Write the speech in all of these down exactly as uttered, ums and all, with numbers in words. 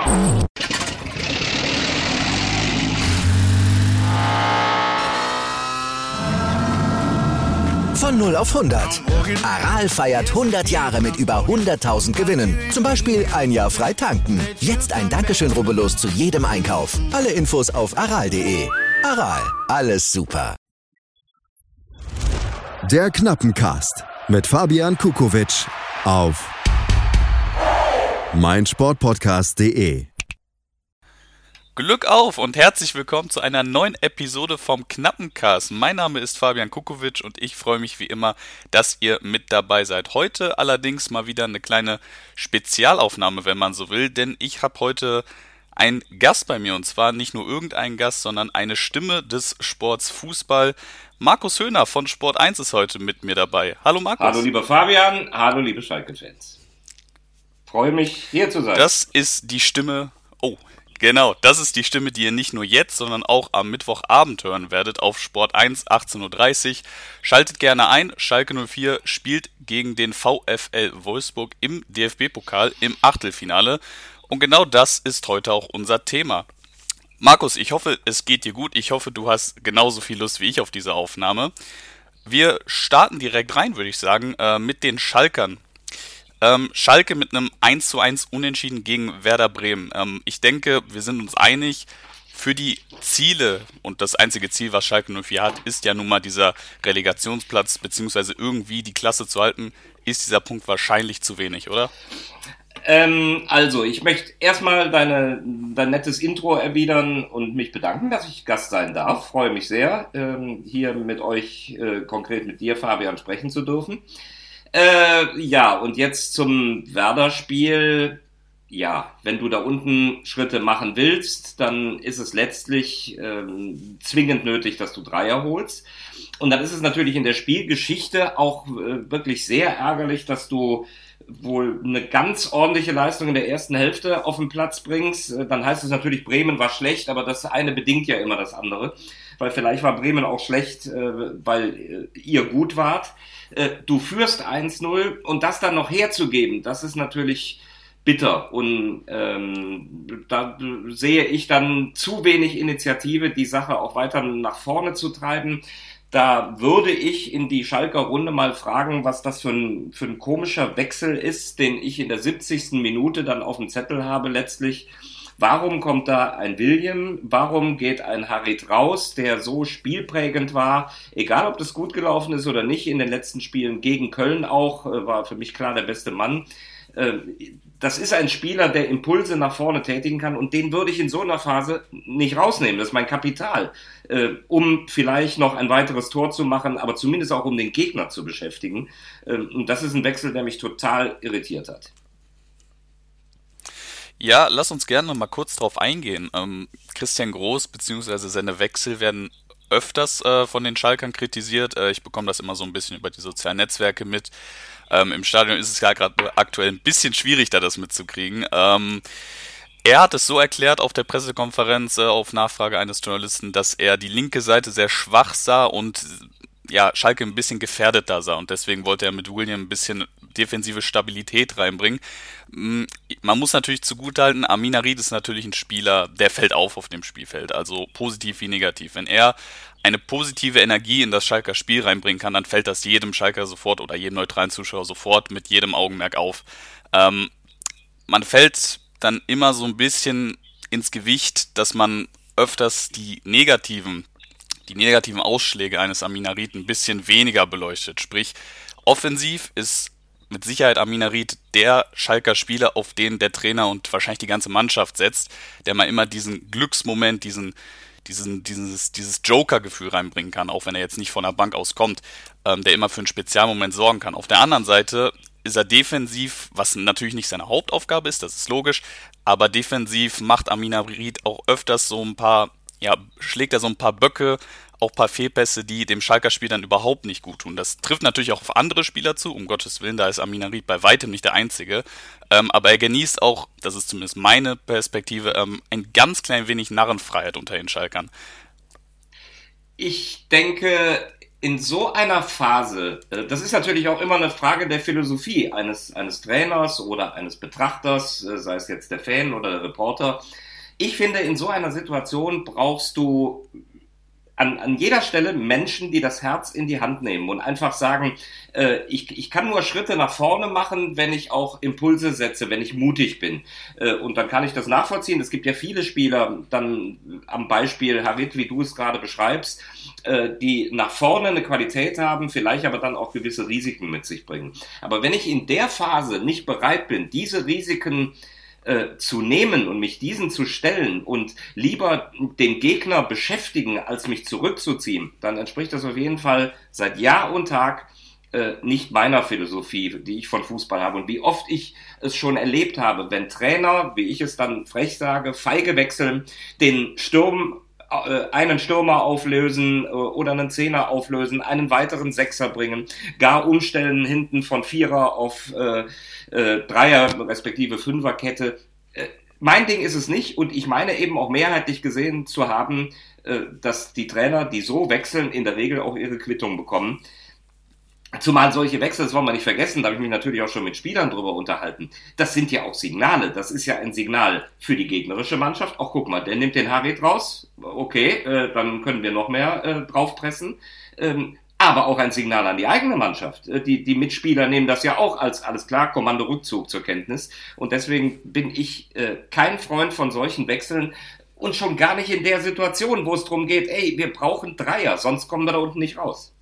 Von null auf hundert. Aral feiert hundert Jahre mit über hunderttausend Gewinnen. Zum Beispiel ein Jahr frei tanken. Jetzt ein Dankeschön, rubbellos zu jedem Einkauf. Alle Infos auf aral punkt de. Aral, alles super. Der Knappencast mit Fabian Kukowitsch auf meinsportpodcast punkt de. Glück auf und herzlich willkommen zu einer neuen Episode vom Knappencast. Mein Name ist Fabian Kukowitsch und ich freue mich wie immer, dass ihr mit dabei seid. Heute allerdings mal wieder eine kleine Spezialaufnahme, wenn man so will, denn ich habe heute einen Gast bei mir und zwar nicht nur irgendeinen Gast, sondern eine Stimme des Sports Fußball. Markus Höhner von Sport eins ist heute mit mir dabei. Hallo Markus. Hallo lieber Fabian, hallo liebe Schalke-Fans. Freue mich, hier zu sein. Das ist die Stimme... Oh, genau, das ist die Stimme, die ihr nicht nur jetzt, sondern auch am Mittwochabend hören werdet auf Sport eins, achtzehn Uhr dreißig. Schaltet gerne ein, Schalke null vier spielt gegen den VfL Wolfsburg im D F B-Pokal im Achtelfinale. Und genau das ist heute auch unser Thema. Markus, ich hoffe, es geht dir gut. Ich hoffe, du hast genauso viel Lust wie ich auf diese Aufnahme. Wir starten direkt rein, würde ich sagen, äh, mit den Schalkern. Ähm, Schalke mit einem eins zu eins Unentschieden gegen Werder Bremen. Ähm, ich denke, wir sind uns einig, für die Ziele, und das einzige Ziel, was Schalke null vier hat, ist ja nun mal dieser Relegationsplatz, beziehungsweise irgendwie die Klasse zu halten, ist dieser Punkt wahrscheinlich zu wenig, oder? Ähm, also, ich möchte erstmal deine, dein nettes Intro erwidern und mich bedanken, dass ich Gast sein darf. Freue mich sehr, ähm, hier mit euch, äh, konkret mit dir, Fabian, sprechen zu dürfen. Äh, ja, und jetzt zum Werder-Spiel. Ja, wenn du da unten Schritte machen willst, dann ist es letztlich ähm, zwingend nötig, dass du Dreier holst. Und dann ist es natürlich in der Spielgeschichte auch äh, wirklich sehr ärgerlich, dass du wohl eine ganz ordentliche Leistung in der ersten Hälfte auf den Platz bringst. Dann heißt es natürlich, Bremen war schlecht, aber das eine bedingt ja immer das andere. Weil vielleicht war Bremen auch schlecht, äh, weil äh, ihr gut wart. Äh, du führst eins null und das dann noch herzugeben, das ist natürlich bitter. Und ähm, da sehe ich dann zu wenig Initiative, die Sache auch weiter nach vorne zu treiben. Da würde ich in die Schalker Runde mal fragen, was das für ein, für ein komischer Wechsel ist, den ich in der siebzigsten Minute dann auf dem Zettel habe letztlich. Warum kommt da ein William? Warum geht ein Harit raus, der so spielprägend war? Egal, ob das gut gelaufen ist oder nicht, in den letzten Spielen gegen Köln auch, war für mich klar der beste Mann. Das ist ein Spieler, der Impulse nach vorne tätigen kann und den würde ich in so einer Phase nicht rausnehmen. Das ist mein Kapital, um vielleicht noch ein weiteres Tor zu machen, aber zumindest auch um den Gegner zu beschäftigen. Und das ist ein Wechsel, der mich total irritiert hat. Ja, lass uns gerne noch mal kurz drauf eingehen. Ähm, Christian Groß bzw. seine Wechsel werden öfters äh, von den Schalkern kritisiert. Äh, ich bekomme das immer so ein bisschen über die sozialen Netzwerke mit. Ähm, Im Stadion ist es ja gerade aktuell ein bisschen schwierig, da das mitzukriegen. Ähm, er hat es so erklärt auf der Pressekonferenz äh, auf Nachfrage eines Journalisten, dass er die linke Seite sehr schwach sah und ja, Schalke ein bisschen gefährdet da sah und deswegen wollte er mit William ein bisschen defensive Stabilität reinbringen. Man muss natürlich zugutehalten, Amin Harit ist natürlich ein Spieler, der fällt auf auf dem Spielfeld, also positiv wie negativ. Wenn er eine positive Energie in das Schalker Spiel reinbringen kann, dann fällt das jedem Schalker sofort oder jedem neutralen Zuschauer sofort mit jedem Augenmerk auf. Ähm, man fällt dann immer so ein bisschen ins Gewicht, dass man öfters die negativen die negativen Ausschläge eines Amin Harit ein bisschen weniger beleuchtet. Sprich, offensiv ist mit Sicherheit Amin Harit der Schalker Spieler, auf den der Trainer und wahrscheinlich die ganze Mannschaft setzt, der mal immer diesen Glücksmoment, diesen, diesen, dieses, dieses Joker-Gefühl reinbringen kann, auch wenn er jetzt nicht von der Bank aus kommt, ähm, der immer für einen Spezialmoment sorgen kann. Auf der anderen Seite ist er defensiv, was natürlich nicht seine Hauptaufgabe ist, das ist logisch, aber defensiv macht Amin Harit auch öfters so ein paar ja, schlägt er so ein paar Böcke, auch ein paar Fehlpässe, die dem Schalker Spiel dann überhaupt nicht gut tun. Das trifft natürlich auch auf andere Spieler zu, um Gottes Willen, da ist Amin Harit bei weitem nicht der Einzige. Ähm, aber er genießt auch, das ist zumindest meine Perspektive, ähm, ein ganz klein wenig Narrenfreiheit unter den Schalkern. Ich denke, in so einer Phase, das ist natürlich auch immer eine Frage der Philosophie eines, eines Trainers oder eines Betrachters, sei es jetzt der Fan oder der Reporter. Ich finde, in so einer Situation brauchst du An, an jeder Stelle Menschen, die das Herz in die Hand nehmen und einfach sagen, äh, ich, ich kann nur Schritte nach vorne machen, wenn ich auch Impulse setze, wenn ich mutig bin. Äh, und dann kann ich das nachvollziehen. Es gibt ja viele Spieler, dann am Beispiel Harit, wie du es gerade beschreibst, äh, die nach vorne eine Qualität haben, vielleicht aber dann auch gewisse Risiken mit sich bringen. Aber wenn ich in der Phase nicht bereit bin, diese Risiken Äh, zu nehmen und mich diesen zu stellen und lieber den Gegner beschäftigen, als mich zurückzuziehen, dann entspricht das auf jeden Fall seit Jahr und Tag äh, nicht meiner Philosophie, die ich von Fußball habe. Und wie oft ich es schon erlebt habe, wenn Trainer, wie ich es dann frech sage, feige wechseln, den Sturm einen Stürmer auflösen oder einen Zehner auflösen, einen weiteren Sechser bringen, gar umstellen hinten von Vierer auf äh, äh, Dreier respektive Fünferkette. Äh, mein Ding ist es nicht und ich meine eben auch mehrheitlich gesehen zu haben, äh, dass die Trainer, die so wechseln, in der Regel auch ihre Quittung bekommen. Zumal solche Wechsel, das wollen wir nicht vergessen, da habe ich mich natürlich auch schon mit Spielern drüber unterhalten. Das sind ja auch Signale, das ist ja ein Signal für die gegnerische Mannschaft. Auch guck mal, der nimmt den Harit raus, okay, äh, dann können wir noch mehr äh, draufpressen. Ähm, aber auch ein Signal an die eigene Mannschaft. Äh, die, die Mitspieler nehmen das ja auch als, alles klar, Kommando-Rückzug zur Kenntnis. Und deswegen bin ich äh, kein Freund von solchen Wechseln. Und schon gar nicht in der Situation, wo es darum geht, ey, wir brauchen Dreier, sonst kommen wir da unten nicht raus.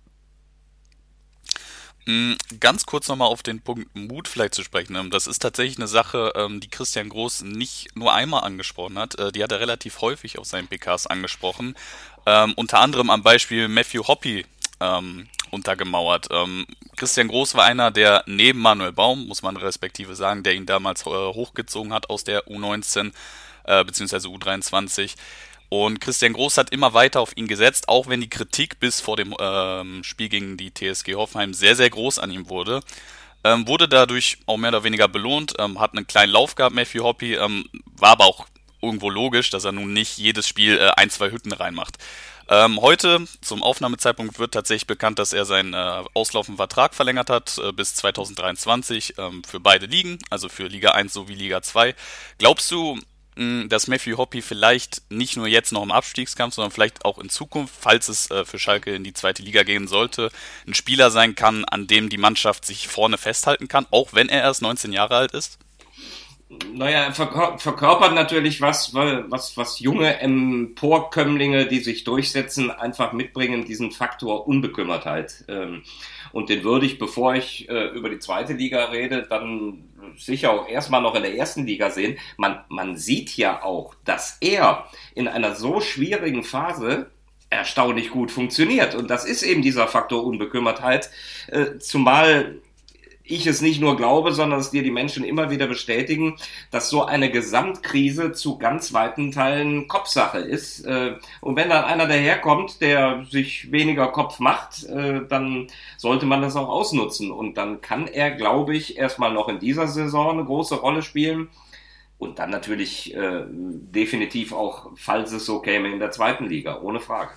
Ganz kurz nochmal auf den Punkt Mut vielleicht zu sprechen. Das ist tatsächlich eine Sache, die Christian Groß nicht nur einmal angesprochen hat. Die hat er relativ häufig auf seinen P Ks angesprochen. Ähm, unter anderem am Beispiel Matthew Hoppe ähm, untergemauert. Ähm, Christian Groß war einer, der neben Manuel Baum, muss man respektive sagen, der ihn damals äh, hochgezogen hat aus der U neunzehn äh, bzw. U dreiundzwanzig. Und Christian Groß hat immer weiter auf ihn gesetzt, auch wenn die Kritik bis vor dem ähm, Spiel gegen die T S G Hoffenheim sehr, sehr groß an ihm wurde. Ähm, wurde dadurch auch mehr oder weniger belohnt, ähm, hat einen kleinen Lauf gehabt, Matthew Hoppe, ähm, war aber auch irgendwo logisch, dass er nun nicht jedes Spiel äh, ein, zwei Hütten reinmacht. Ähm, heute, zum Aufnahmezeitpunkt, wird tatsächlich bekannt, dass er seinen äh, auslaufenden Vertrag verlängert hat äh, bis zwanzig dreiundzwanzig ähm, für beide Ligen, also für Liga eins sowie Liga zwei. Glaubst du, dass Matthew Hoppe vielleicht nicht nur jetzt noch im Abstiegskampf, sondern vielleicht auch in Zukunft, falls es äh, für Schalke in die zweite Liga gehen sollte, ein Spieler sein kann, an dem die Mannschaft sich vorne festhalten kann, auch wenn er erst neunzehn Jahre alt ist? Naja, er verkör- verkörpert natürlich was, was, was junge Emporkömmlinge, die sich durchsetzen, einfach mitbringen, diesen Faktor Unbekümmertheit. Ähm, und den würde ich, bevor ich äh, über die zweite Liga rede, dann sicher auch erstmal noch in der ersten Liga sehen. Man, man sieht ja auch, dass er in einer so schwierigen Phase erstaunlich gut funktioniert. Und das ist eben dieser Faktor Unbekümmertheit, äh, zumal ich es nicht nur glaube, sondern es dir die Menschen immer wieder bestätigen, dass so eine Gesamtkrise zu ganz weiten Teilen Kopfsache ist. Und wenn dann einer daherkommt, der sich weniger Kopf macht, dann sollte man das auch ausnutzen. Und dann kann er, glaube ich, erstmal noch in dieser Saison eine große Rolle spielen. Und dann natürlich äh, definitiv auch, falls es so käme, in der zweiten Liga, ohne Frage.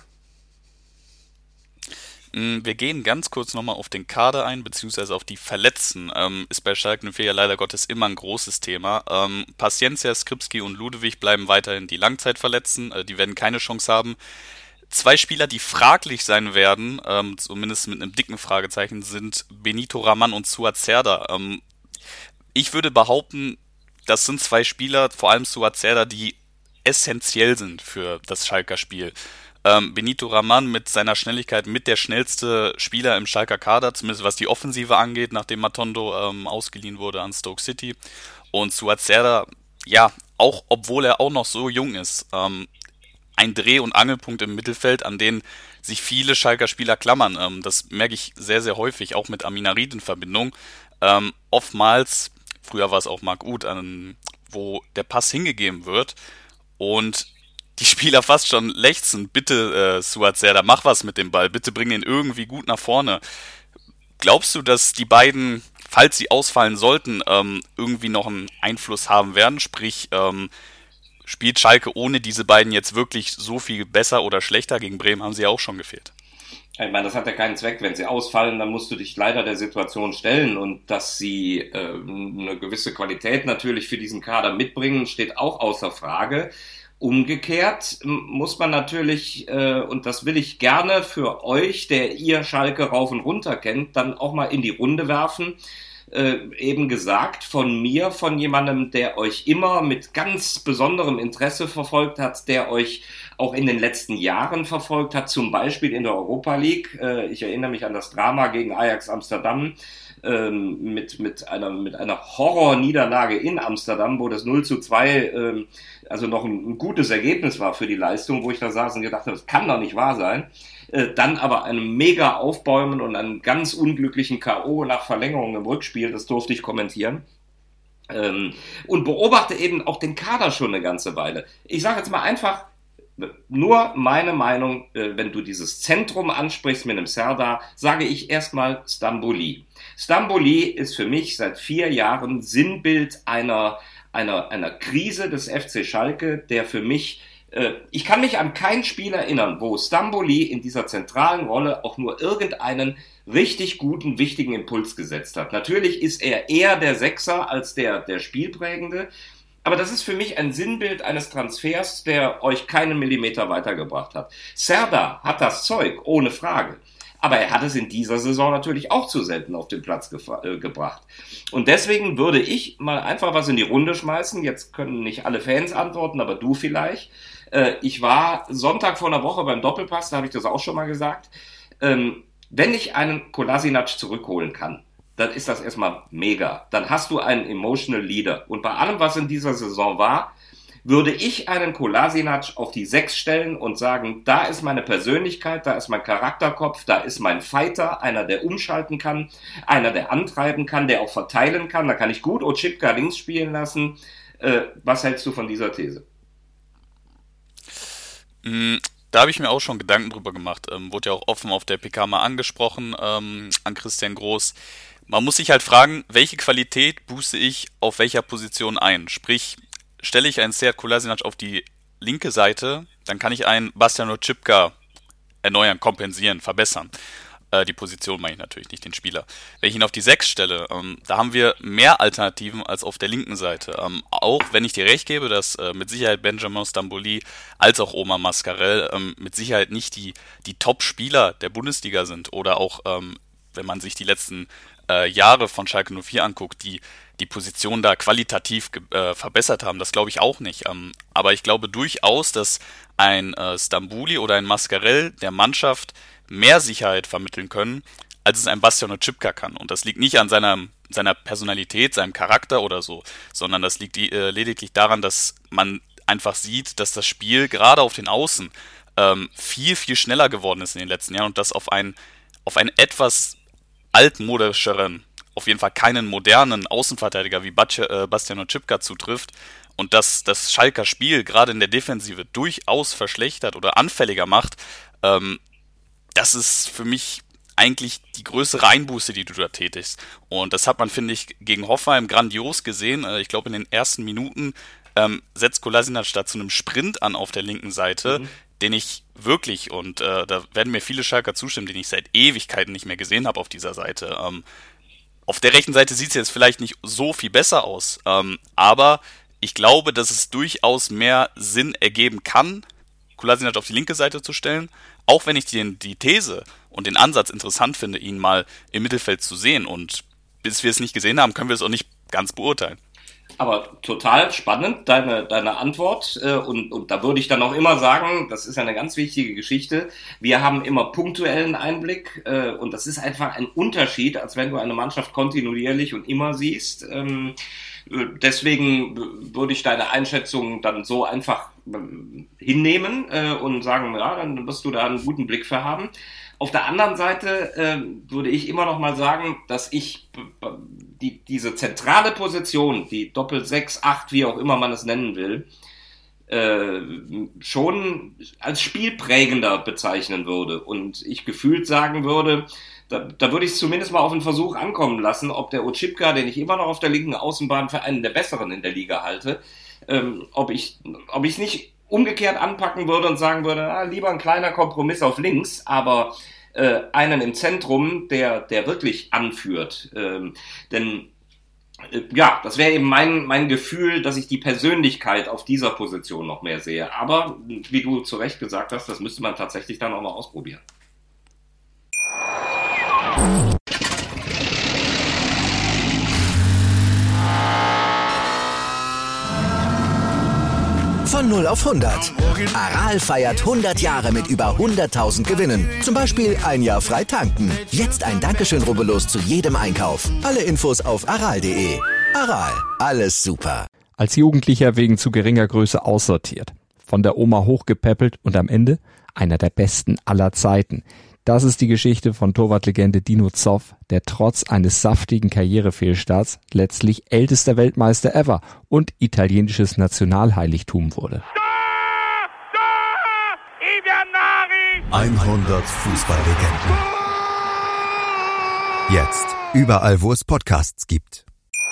Wir gehen ganz kurz nochmal auf den Kader ein, beziehungsweise auf die Verletzten. Ähm, ist bei Schalke null vier ja leider Gottes immer ein großes Thema. Ähm, Paciencia, Skripski und Ludewig bleiben weiterhin die Langzeitverletzten. Äh, die werden keine Chance haben. Zwei Spieler, die fraglich sein werden, ähm, zumindest mit einem dicken Fragezeichen, sind Benito Raman und Suat Serdar. Ähm, ich würde behaupten, das sind zwei Spieler, vor allem Suat Serdar, die essentiell sind für das Schalker Spiel. Ähm, Benito Raman mit seiner Schnelligkeit mit der schnellste Spieler im Schalker Kader, zumindest was die Offensive angeht, nachdem Matondo ähm, ausgeliehen wurde an Stoke City. Und Suat Serdar, ja, auch obwohl er auch noch so jung ist, ähm, ein Dreh- und Angelpunkt im Mittelfeld, an den sich viele Schalker Spieler klammern. Ähm, das merke ich sehr, sehr häufig, auch mit Amina Ried in Verbindung. Ähm, oftmals, früher war es auch Marc Uth, ähm, wo der Pass hingegeben wird und die Spieler fast schon lechzen, bitte äh, Suat Serdar, mach was mit dem Ball, bitte bring ihn irgendwie gut nach vorne. Glaubst du, dass die beiden, falls sie ausfallen sollten, ähm, irgendwie noch einen Einfluss haben werden? Sprich, ähm, spielt Schalke ohne diese beiden jetzt wirklich so viel besser oder schlechter? Gegen Bremen haben sie ja auch schon gefehlt. Ich meine, das hat ja keinen Zweck. Wenn sie ausfallen, dann musst du dich leider der Situation stellen. Und dass sie äh, eine gewisse Qualität natürlich für diesen Kader mitbringen, steht auch außer Frage. Umgekehrt muss man natürlich, äh, und das will ich gerne für euch, der ihr Schalke rauf und runter kennt, dann auch mal in die Runde werfen. Äh, eben gesagt von mir, von jemandem, der euch immer mit ganz besonderem Interesse verfolgt hat, der euch auch in den letzten Jahren verfolgt hat, zum Beispiel in der Europa League. Äh, ich erinnere mich an das Drama gegen Ajax Amsterdam, ähm, mit, mit einer, mit einer Horror-Niederlage in Amsterdam, wo das null zu zwei ähm, also noch ein, ein gutes Ergebnis war für die Leistung, wo ich da saß und gedacht habe, das kann doch nicht wahr sein. Äh, dann aber einem mega Aufbäumen und einem ganz unglücklichen K O nach Verlängerung im Rückspiel, das durfte ich kommentieren. Ähm, und beobachte eben auch den Kader schon eine ganze Weile. Ich sage jetzt mal einfach, nur meine Meinung, äh, wenn du dieses Zentrum ansprichst mit einem Serdar, sage ich erstmal Stambouli. Stambouli ist für mich seit vier Jahren Sinnbild einer Einer, einer Krise des F C Schalke, der für mich, äh, ich kann mich an kein Spiel erinnern, wo Stambouli in dieser zentralen Rolle auch nur irgendeinen richtig guten, wichtigen Impuls gesetzt hat. Natürlich ist er eher der Sechser als der, der Spielprägende, aber das ist für mich ein Sinnbild eines Transfers, der euch keinen Millimeter weitergebracht hat. Serdar hat das Zeug, ohne Frage. Aber er hat es in dieser Saison natürlich auch zu selten auf den Platz gefa- äh, gebracht. Und deswegen würde ich mal einfach was in die Runde schmeißen. Jetzt können nicht alle Fans antworten, aber du vielleicht. Äh, ich war Sonntag vor einer Woche beim Doppelpass, da habe ich das auch schon mal gesagt. Ähm, wenn ich einen Kolasinac zurückholen kann, dann ist das erstmal mega. Dann hast du einen Emotional Leader. Und bei allem, was in dieser Saison war, würde ich einen Kolasinac auf die Sechs stellen und sagen, da ist meine Persönlichkeit, da ist mein Charakterkopf, da ist mein Fighter, einer, der umschalten kann, einer, der antreiben kann, der auch verteilen kann. Da kann ich gut Oczipka links spielen lassen. Äh, was hältst du von dieser These? Da habe ich mir auch schon Gedanken drüber gemacht. Ähm, wurde ja auch offen auf der P K mal angesprochen, ähm, an Christian Groß. Man muss sich halt fragen, welche Qualität booste ich auf welcher Position ein? Sprich, stelle ich einen Sead Kolasinac auf die linke Seite, dann kann ich einen Bastian Oczipka erneuern, kompensieren, verbessern. Äh, die Position meine ich natürlich, nicht den Spieler. Wenn ich ihn auf die sechs stelle, ähm, da haben wir mehr Alternativen als auf der linken Seite. Ähm, auch wenn ich dir recht gebe, dass äh, mit Sicherheit Benjamin Stambouli als auch Omar Mascarell ähm, mit Sicherheit nicht die, die Top-Spieler der Bundesliga sind oder auch, ähm, wenn man sich die letzten äh, Jahre von Schalke null vier anguckt, die die Position da qualitativ äh, verbessert haben, das glaube ich auch nicht. Ähm, aber ich glaube durchaus, dass ein äh, Stambouli oder ein Mascarell der Mannschaft mehr Sicherheit vermitteln können, als es ein Bastian Oczipka kann. Und das liegt nicht an seiner, seiner Personalität, seinem Charakter oder so, sondern das liegt die, äh, lediglich daran, dass man einfach sieht, dass das Spiel gerade auf den Außen ähm, viel, viel schneller geworden ist in den letzten Jahren und das auf einen, auf einen etwas altmodischeren, auf jeden Fall keinen modernen Außenverteidiger wie Bastian Oczipka zutrifft und dass das Schalker Spiel gerade in der Defensive durchaus verschlechtert oder anfälliger macht, ähm, das ist für mich eigentlich die größere Einbuße, die du da tätigst. Und das hat man, finde ich, gegen Hoffenheim grandios gesehen. Ich glaube, in den ersten Minuten ähm, setzt Kolasinac da zu einem Sprint an auf der linken Seite, mhm. den ich wirklich, und äh, da werden mir viele Schalker zustimmen, den ich seit Ewigkeiten nicht mehr gesehen habe auf dieser Seite. Ähm, Auf der rechten Seite sieht es jetzt vielleicht nicht so viel besser aus, ähm, aber ich glaube, dass es durchaus mehr Sinn ergeben kann, Kolasinac auf die linke Seite zu stellen, auch wenn ich die, die These und den Ansatz interessant finde, ihn mal im Mittelfeld zu sehen. Und bis wir es nicht gesehen haben, können wir es auch nicht ganz beurteilen. Aber total spannend, deine, deine Antwort. Und, und da würde ich dann auch immer sagen, das ist eine ganz wichtige Geschichte. Wir haben immer punktuellen Einblick und das ist einfach ein Unterschied, als wenn du eine Mannschaft kontinuierlich und immer siehst. Deswegen würde ich deine Einschätzung dann so einfach hinnehmen und sagen, ja, dann wirst du da einen guten Blick für haben. Auf der anderen Seite äh, würde ich immer noch mal sagen, dass ich die, diese zentrale Position, die Doppel sechs, acht, wie auch immer man es nennen will, äh, schon als spielprägender bezeichnen würde. Und ich gefühlt sagen würde, da, da würde ich es zumindest mal auf einen Versuch ankommen lassen, ob der Oczipka, den ich immer noch auf der linken Außenbahn für einen der besseren in der Liga halte, ähm, ob ich ob ich es nicht umgekehrt anpacken würde und sagen würde, ah, lieber ein kleiner Kompromiss auf links, aber äh, einen im Zentrum, der, der wirklich anführt. Ähm, denn äh, ja, das wäre eben mein, mein Gefühl, dass ich die Persönlichkeit auf dieser Position noch mehr sehe. Aber wie du zu Recht gesagt hast, das müsste man tatsächlich dann auch mal ausprobieren. Von null auf hundert. Aral feiert hundert Jahre mit über hunderttausend Gewinnen. Zum Beispiel ein Jahr frei tanken. Jetzt ein Dankeschön, rubbellos zu jedem Einkauf. Alle Infos auf aral punkt de. Aral, alles super. Als Jugendlicher wegen zu geringer Größe aussortiert. Von der Oma hochgepäppelt und am Ende einer der besten aller Zeiten. Das ist die Geschichte von Torwartlegende Dino Zoff, der trotz eines saftigen Karrierefehlstarts letztlich ältester Weltmeister ever und italienisches Nationalheiligtum wurde. hundert Fußballlegenden. Jetzt überall, wo es Podcasts gibt.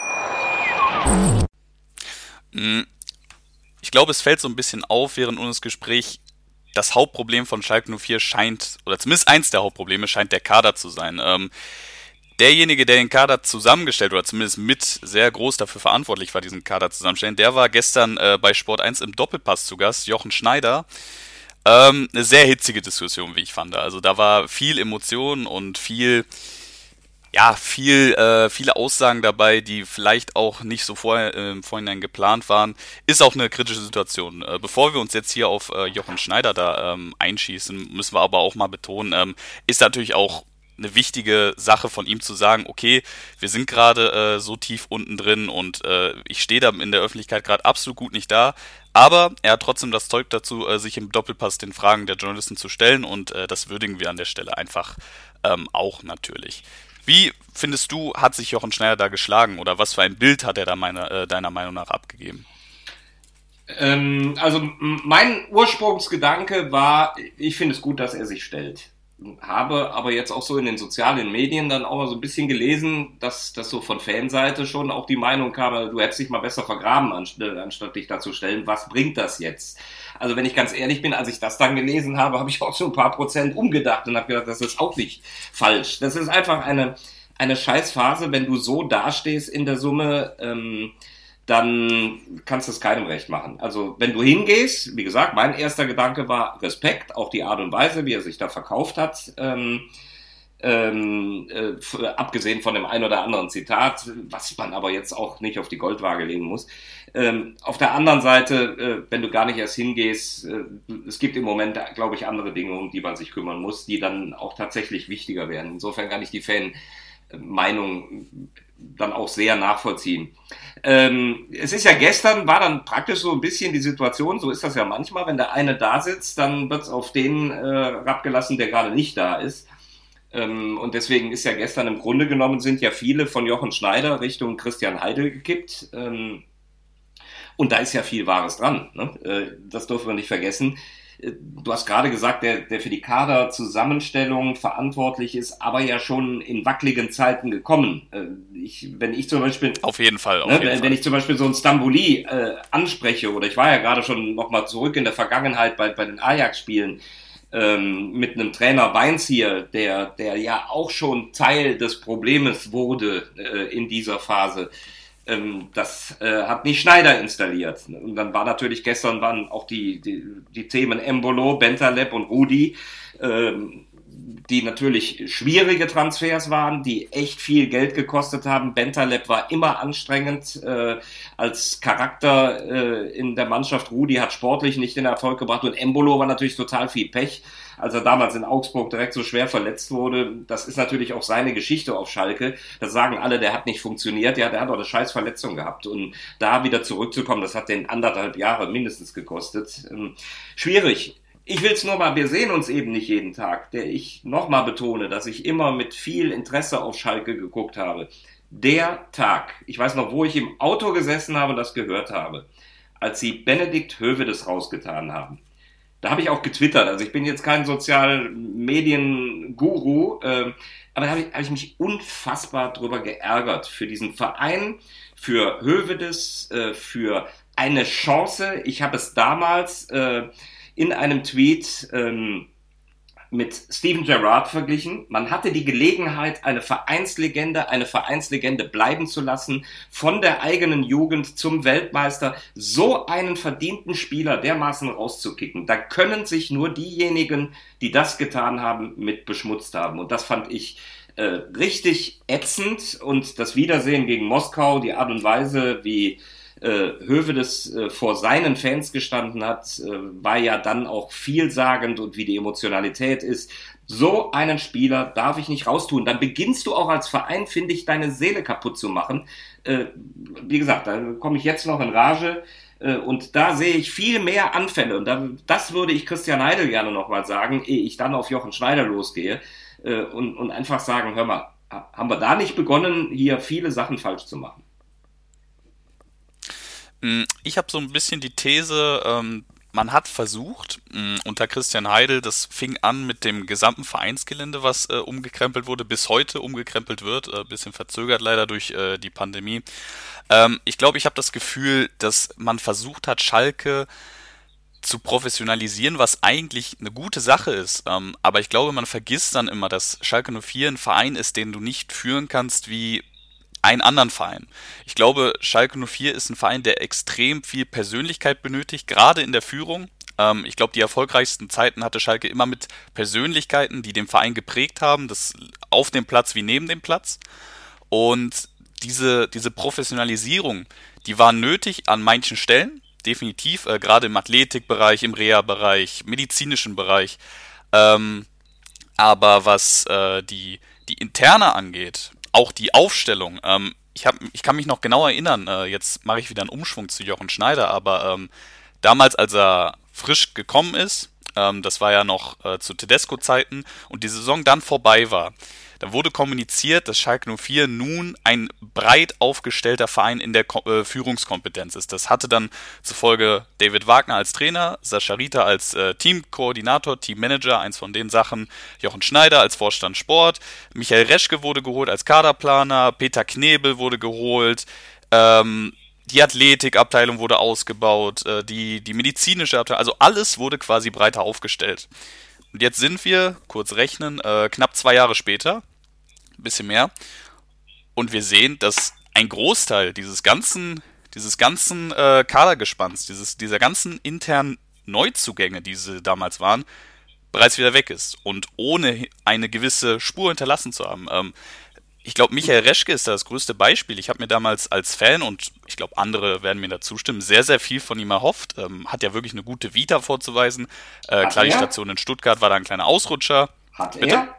Ich glaube, es fällt so ein bisschen auf während unseres Gesprächs. Das Hauptproblem von Schalke null vier scheint, oder zumindest eins der Hauptprobleme, scheint der Kader zu sein. Ähm, derjenige, der den Kader zusammengestellt, oder zumindest mit sehr groß dafür verantwortlich war, diesen Kader zusammenstellen, der war gestern äh, bei Sport eins im Doppelpass zu Gast, Jochen Schneider. Ähm, eine sehr hitzige Diskussion, wie ich fand. Also da war viel Emotion und viel... Ja, viel, äh, viele Aussagen dabei, die vielleicht auch nicht so vorher, äh, im Vorhinein geplant waren. Ist auch eine kritische Situation. Äh, bevor wir uns jetzt hier auf äh, Jochen Schneider da ähm, einschießen, müssen wir aber auch mal betonen, ähm, ist natürlich auch eine wichtige Sache von ihm zu sagen, okay, wir sind gerade äh, so tief unten drin und äh, ich stehe da in der Öffentlichkeit gerade absolut gut nicht da, aber er hat trotzdem das Zeug dazu, äh, sich im Doppelpass den Fragen der Journalisten zu stellen und äh, das würdigen wir an der Stelle einfach ähm, auch natürlich. Wie findest du, hat sich Jochen Schneider da geschlagen oder was für ein Bild hat er da meiner, äh, deiner Meinung nach abgegeben? Ähm, also m- mein Ursprungsgedanke war, ich finde es gut, dass er sich stellt. Habe aber jetzt auch so in den sozialen Medien dann auch mal so ein bisschen gelesen, dass das so von Fanseite schon auch die Meinung kam, du hättest dich mal besser vergraben, anstatt, anstatt dich da zu stellen. Was bringt das jetzt? Also wenn ich ganz ehrlich bin, als ich das dann gelesen habe, habe ich auch so ein paar Prozent umgedacht und habe gedacht, das ist auch nicht falsch. Das ist einfach eine, eine Scheißphase, wenn du so dastehst in der Summe, ähm, dann kannst du es keinem recht machen. Also wenn du hingehst, wie gesagt, mein erster Gedanke war Respekt, auch die Art und Weise, wie er sich da verkauft hat, ähm, ähm, äh, abgesehen von dem ein oder anderen Zitat, was man aber jetzt auch nicht auf die Goldwaage legen muss. Ähm, auf der anderen Seite, äh, wenn du gar nicht erst hingehst, äh, es gibt im Moment, glaube ich, andere Dinge, um die man sich kümmern muss, die dann auch tatsächlich wichtiger werden. Insofern kann ich die Fan-Meinung dann auch sehr nachvollziehen. Ähm, es ist ja gestern, war dann praktisch so ein bisschen die Situation, so ist das ja manchmal, wenn der eine da sitzt, dann wird es auf den äh, abgelassen, der gerade nicht da ist. Ähm, und deswegen ist ja gestern im Grunde genommen, sind ja viele von Jochen Schneider Richtung Christian Heidel gekippt. Ähm, und da ist ja viel Wahres dran, ne? äh, das dürfen wir nicht vergessen. Du hast gerade gesagt, der, der für die Kaderzusammenstellung verantwortlich ist, aber ja schon in wackeligen Zeiten gekommen. Ich, wenn ich zum Beispiel... Auf jeden Fall. Auf ne, jeden wenn, Fall. wenn ich zum Beispiel so einen Stambouli äh, anspreche, oder ich war ja gerade schon nochmal zurück in der Vergangenheit bei, bei den Ajax-Spielen, ähm, mit einem Trainer Weins hier, der, der ja auch schon Teil des Problems wurde äh, in dieser Phase. Ähm, das äh, hat nicht Schneider installiert. Und dann war natürlich gestern waren auch die, die, die Themen Embolo, Bentaleb und Rudi, ähm, die natürlich schwierige Transfers waren, die echt viel Geld gekostet haben. Bentaleb war immer anstrengend äh, als Charakter äh, in der Mannschaft. Rudi hat sportlich nicht den Erfolg gebracht und Embolo war natürlich total viel Pech, als er damals in Augsburg direkt so schwer verletzt wurde. Das ist natürlich auch seine Geschichte auf Schalke. Das sagen alle, der hat nicht funktioniert. Ja, der hat auch eine scheiß Verletzung gehabt. Und da wieder zurückzukommen, das hat den anderthalb Jahre mindestens gekostet. Ähm, schwierig. Ich will es nur mal, wir sehen uns eben nicht jeden Tag. Der ich nochmal betone, dass ich immer mit viel Interesse auf Schalke geguckt habe. Der Tag, ich weiß noch, wo ich im Auto gesessen habe und das gehört habe, als sie Benedikt Höwedes rausgetan haben. Da habe ich auch getwittert, also ich bin jetzt kein Sozialmedien-Guru, äh, aber da habe ich, hab ich mich unfassbar drüber geärgert für diesen Verein, für Höwedes, äh, für eine Chance. Ich habe es damals äh, in einem Tweet ähm, mit Steven Gerrard verglichen. Man hatte die Gelegenheit, eine Vereinslegende, eine Vereinslegende bleiben zu lassen, von der eigenen Jugend zum Weltmeister, so einen verdienten Spieler dermaßen rauszukicken. Da können sich nur diejenigen, die das getan haben, mit beschmutzt haben. Und das fand ich äh, richtig ätzend. Und das Wiedersehen gegen Moskau, die Art und Weise, wie Hövedes äh, vor seinen Fans gestanden hat, äh, war ja dann auch vielsagend, und wie die Emotionalität ist. So einen Spieler darf ich nicht raustun. Dann beginnst du auch als Verein, finde ich, deine Seele kaputt zu machen. Äh, wie gesagt, da komme ich jetzt noch in Rage. Äh, und da sehe ich viel mehr Anfälle. Und da, das würde ich Christian Heidel gerne nochmal sagen, ehe ich dann auf Jochen Schneider losgehe. Äh, und, und einfach sagen, hör mal, haben wir da nicht begonnen, hier viele Sachen falsch zu machen? Ich habe so ein bisschen die These, ähm, man hat versucht, mh, unter Christian Heidel, das fing an mit dem gesamten Vereinsgelände, was äh, umgekrempelt wurde, bis heute umgekrempelt wird, äh, bisschen verzögert leider durch äh, die Pandemie. Ähm, ich glaube, ich habe das Gefühl, dass man versucht hat, Schalke zu professionalisieren, was eigentlich eine gute Sache ist. Ähm, aber ich glaube, man vergisst dann immer, dass Schalke null vier ein Verein ist, den du nicht führen kannst wie einen anderen Verein. Ich glaube, Schalke null vier ist ein Verein, der extrem viel Persönlichkeit benötigt, gerade in der Führung. Ähm, ich glaube, die erfolgreichsten Zeiten hatte Schalke immer mit Persönlichkeiten, die den Verein geprägt haben, das auf dem Platz wie neben dem Platz. Und diese, diese Professionalisierung, die war nötig an manchen Stellen, definitiv, äh, gerade im Athletikbereich, im Reha-Bereich, medizinischen Bereich. Ähm, aber was äh, die, die Interne angeht, auch die Aufstellung, ähm, ich, hab, ich kann mich noch genau erinnern, äh, jetzt mache ich wieder einen Umschwung zu Jochen Schneider, aber ähm, damals, als er frisch gekommen ist, ähm, das war ja noch äh, zu Tedesco-Zeiten, und die Saison dann vorbei war, da wurde kommuniziert, dass Schalke null vier nun ein breit aufgestellter Verein in der Ko- äh, Führungskompetenz ist. Das hatte dann zur Folge David Wagner als Trainer, Sascha Rita als äh, Teamkoordinator, Teammanager, eins von den Sachen, Jochen Schneider als Vorstand Sport, Michael Reschke wurde geholt als Kaderplaner, Peter Knebel wurde geholt, ähm, die Athletikabteilung wurde ausgebaut, äh, die, die medizinische Abteilung, also alles wurde quasi breiter aufgestellt. Und jetzt sind wir, kurz rechnen, äh, knapp zwei Jahre später, ein bisschen mehr, und wir sehen, dass ein Großteil dieses ganzen, dieses ganzen äh, Kadergespanns, dieses, dieser ganzen internen Neuzugänge, die sie damals waren, bereits wieder weg ist und ohne eine gewisse Spur hinterlassen zu haben. Ähm, ich glaube, Michael Reschke ist da das größte Beispiel. Ich habe mir damals als Fan, und ich glaube, andere werden mir da zustimmen, sehr, sehr viel von ihm erhofft. Ähm, hat ja wirklich eine gute Vita vorzuweisen. Äh, klar, die Station in Stuttgart war da ein kleiner Ausrutscher. Hat Bitte? er?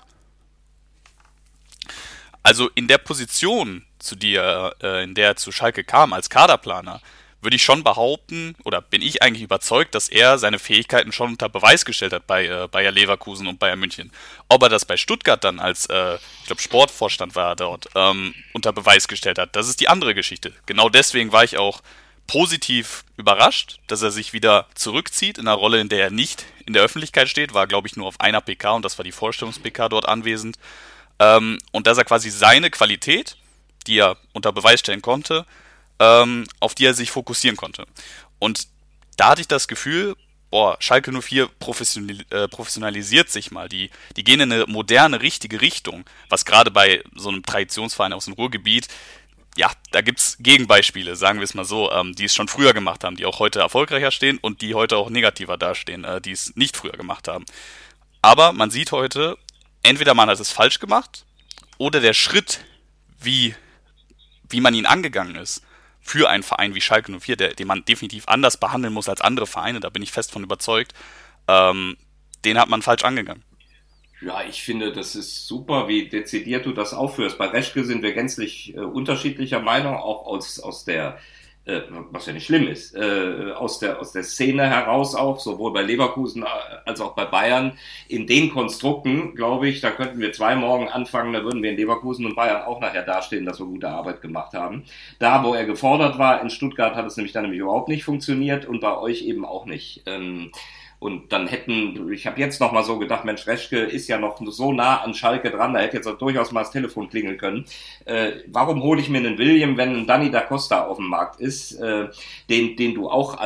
Also in der Position, zu der, äh, in der er zu Schalke kam als Kaderplaner, würde ich schon behaupten, oder bin ich eigentlich überzeugt, dass er seine Fähigkeiten schon unter Beweis gestellt hat bei äh, Bayer Leverkusen und Bayern München. Ob er das bei Stuttgart dann als, äh, ich glaube, Sportvorstand war er dort, ähm, unter Beweis gestellt hat, das ist die andere Geschichte. Genau deswegen war ich auch positiv überrascht, dass er sich wieder zurückzieht in einer Rolle, in der er nicht in der Öffentlichkeit steht, war, glaube ich, nur auf einer P K, und das war die Vorstellungs-P K dort anwesend. Ähm, und dass er quasi seine Qualität, die er unter Beweis stellen konnte, ähm, auf die er sich fokussieren konnte. Und da hatte ich das Gefühl, boah, Schalke null vier professional, äh, professionalisiert sich mal. Die, die gehen in eine moderne, richtige Richtung, was gerade bei so einem Traditionsverein aus dem Ruhrgebiet, ja, da gibt's Gegenbeispiele, sagen wir es mal so, ähm, die es schon früher gemacht haben, die auch heute erfolgreicher stehen und die heute auch negativer dastehen, äh, die es nicht früher gemacht haben. Aber man sieht heute, entweder man hat es falsch gemacht oder der Schritt, wie, wie man ihn angegangen ist, für einen Verein wie Schalke null vier, der, den man definitiv anders behandeln muss als andere Vereine, da bin ich fest von überzeugt, ähm, den hat man falsch angegangen. Ja, ich finde, das ist super, wie dezidiert du das aufführst. Bei Reschke sind wir gänzlich äh, unterschiedlicher Meinung, auch aus, aus der, äh, was ja nicht schlimm ist, äh, aus der, aus der Szene heraus auch, sowohl bei Leverkusen als auch bei Bayern. In den Konstrukten, glaube ich, da könnten wir zwei morgen anfangen, da würden wir in Leverkusen und Bayern auch nachher dastehen, dass wir gute Arbeit gemacht haben. Da, wo er gefordert war, in Stuttgart hat es nämlich dann nämlich überhaupt nicht funktioniert und bei euch eben auch nicht. Ähm, Und dann hätten, ich habe jetzt noch mal so gedacht, Mensch, Reschke ist ja noch so nah an Schalke dran, da hätte jetzt auch durchaus mal das Telefon klingeln können. Äh, warum hole ich mir einen William, wenn ein Danny da Costa auf dem Markt ist, äh, den, den du auch als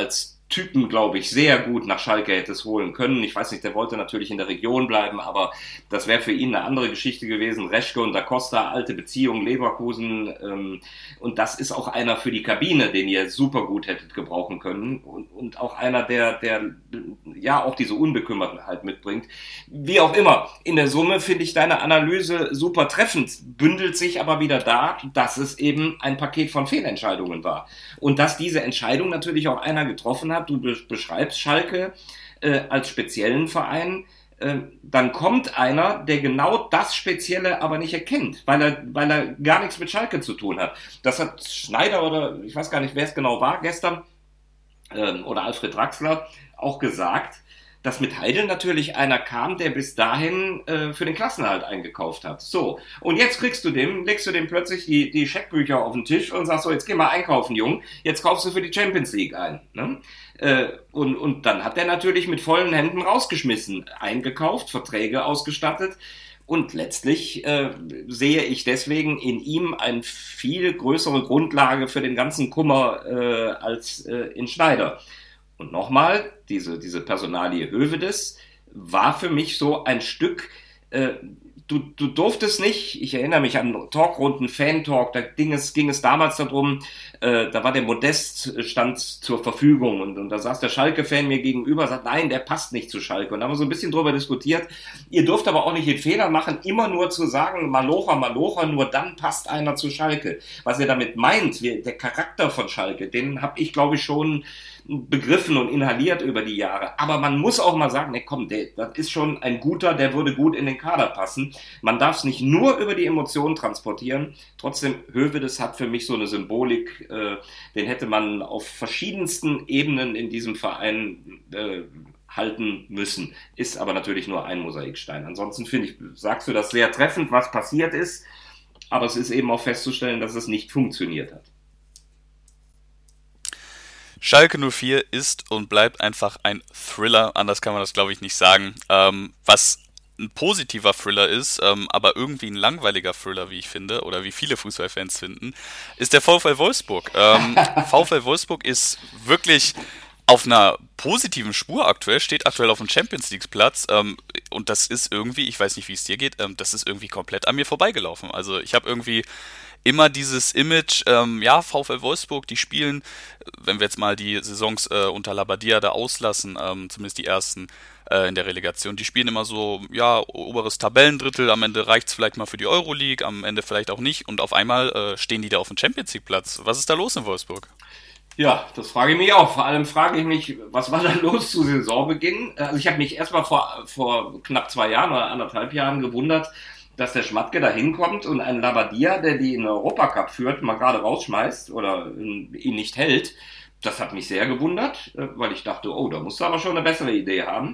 Typen, glaube ich, sehr gut nach Schalke hätte es holen können. Ich weiß nicht, der wollte natürlich in der Region bleiben, aber das wäre für ihn eine andere Geschichte gewesen. Reschke und Da Costa, alte Beziehung, Leverkusen. Ähm, und das ist auch einer für die Kabine, den ihr super gut hättet gebrauchen können. Und, und auch einer, der, der ja auch diese Unbekümmertheit mitbringt. Wie auch immer, in der Summe finde ich deine Analyse super treffend, bündelt sich aber wieder da, dass es eben ein Paket von Fehlentscheidungen war. Und dass diese Entscheidung natürlich auch einer getroffen hat. Du beschreibst Schalke äh, als speziellen Verein, äh, dann kommt einer, der genau das Spezielle aber nicht erkennt, weil er, weil er gar nichts mit Schalke zu tun hat. Das hat Schneider oder ich weiß gar nicht, wer es genau war gestern, äh, oder Alfred Draxler auch gesagt, dass mit Heidel natürlich einer kam, der bis dahin äh, für den Klassenerhalt eingekauft hat. So, und jetzt kriegst du dem, legst du dem plötzlich die, die Scheckbücher auf den Tisch und sagst so, jetzt geh mal einkaufen, Jung, jetzt kaufst du für die Champions League ein. Ne? Äh, und, und dann hat er natürlich mit vollen Händen rausgeschmissen, eingekauft, Verträge ausgestattet. Und letztlich äh, sehe ich deswegen in ihm eine viel größere Grundlage für den ganzen Kummer äh, als äh, in Schneider. Und nochmal, diese, diese Personalie Hövedes war für mich so ein Stück, äh, du, du durftest nicht, ich erinnere mich an Talkrunden, Fan-Talk, da ging es, ging es damals darum, äh, da war der Modest, stand zur Verfügung und, und da saß der Schalke-Fan mir gegenüber, sagt, nein, der passt nicht zu Schalke. Und da haben wir so ein bisschen drüber diskutiert. Ihr dürft aber auch nicht den Fehler machen, immer nur zu sagen, Malocha, Malocha, nur dann passt einer zu Schalke. Was ihr damit meint, wir, der Charakter von Schalke, den habe ich, glaube ich, schon begriffen und inhaliert über die Jahre. Aber man muss auch mal sagen, ne, komm, der, das ist schon ein guter, der würde gut in den Kader passen. Man darf es nicht nur über die Emotionen transportieren. Trotzdem, Hövedes hat für mich so eine Symbolik, äh, den hätte man auf verschiedensten Ebenen in diesem Verein äh, halten müssen. Ist aber natürlich nur ein Mosaikstein. Ansonsten finde ich, sagst du das sehr treffend, was passiert ist. Aber es ist eben auch festzustellen, dass es nicht funktioniert hat. Schalke null vier ist und bleibt einfach ein Thriller, anders kann man das, glaube ich, nicht sagen. Ähm, was ein positiver Thriller ist, ähm, aber irgendwie ein langweiliger Thriller, wie ich finde, oder wie viele Fußballfans finden, ist der VfL Wolfsburg. Ähm, VfL Wolfsburg ist wirklich auf einer positiven Spur aktuell, steht aktuell auf dem Champions-League-Platz ähm, und das ist irgendwie, ich weiß nicht, wie es dir geht, ähm, das ist irgendwie komplett an mir vorbeigelaufen. Also ich habe irgendwie immer dieses Image, ähm, ja, VfL Wolfsburg, die spielen, wenn wir jetzt mal die Saisons äh, unter Labadia da auslassen, ähm, zumindest die ersten äh, in der Relegation, die spielen immer so, ja, oberes Tabellendrittel, am Ende reicht's vielleicht mal für die Euroleague, am Ende vielleicht auch nicht und auf einmal äh, stehen die da auf dem Champions-League-Platz. Was ist da los in Wolfsburg? Ja, das frage ich mich auch. Vor allem frage ich mich, was war da los zu Saisonbeginn? Also ich habe mich erstmal vor, vor knapp zwei Jahren oder anderthalb Jahren gewundert, dass der Schmatke da hinkommt und einen Labadia, der die in den Europacup führt, mal gerade rausschmeißt oder ihn nicht hält. Das hat mich sehr gewundert, weil ich dachte, oh, da musst du aber schon eine bessere Idee haben.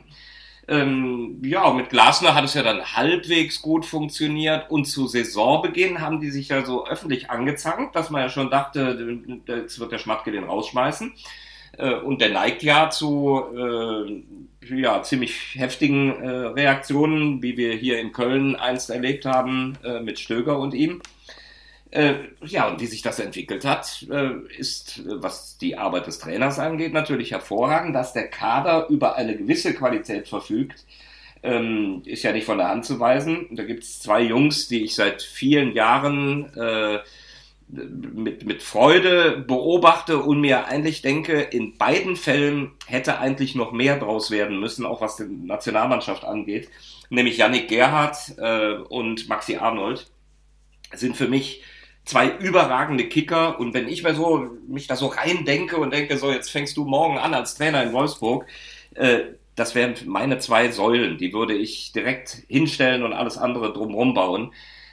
Ähm, ja, und mit Glasner hat es ja dann halbwegs gut funktioniert und zu Saisonbeginn haben die sich ja so öffentlich angezankt, dass man ja schon dachte, jetzt wird der Schmatke den rausschmeißen. Äh, und der neigt ja zu äh, ja, ziemlich heftigen äh, Reaktionen, wie wir hier in Köln einst erlebt haben äh, mit Stöger und ihm. Äh, ja, und wie sich das entwickelt hat, äh, ist, was die Arbeit des Trainers angeht, natürlich hervorragend, dass der Kader über eine gewisse Qualität verfügt. Ähm, ist ja nicht von der Hand zu weisen. Da gibt es zwei Jungs, die ich seit vielen Jahren äh, mit, mit Freude beobachte und mir eigentlich denke, in beiden Fällen hätte eigentlich noch mehr draus werden müssen, auch was die Nationalmannschaft angeht. Nämlich Yannick Gerhardt äh, und Maxi Arnold sind für mich zwei überragende Kicker und wenn ich mir so, mich da so rein denke und denke, so jetzt fängst du morgen an als Trainer in Wolfsburg, äh, das wären meine zwei Säulen, die würde ich direkt hinstellen und alles andere drumherum bauen.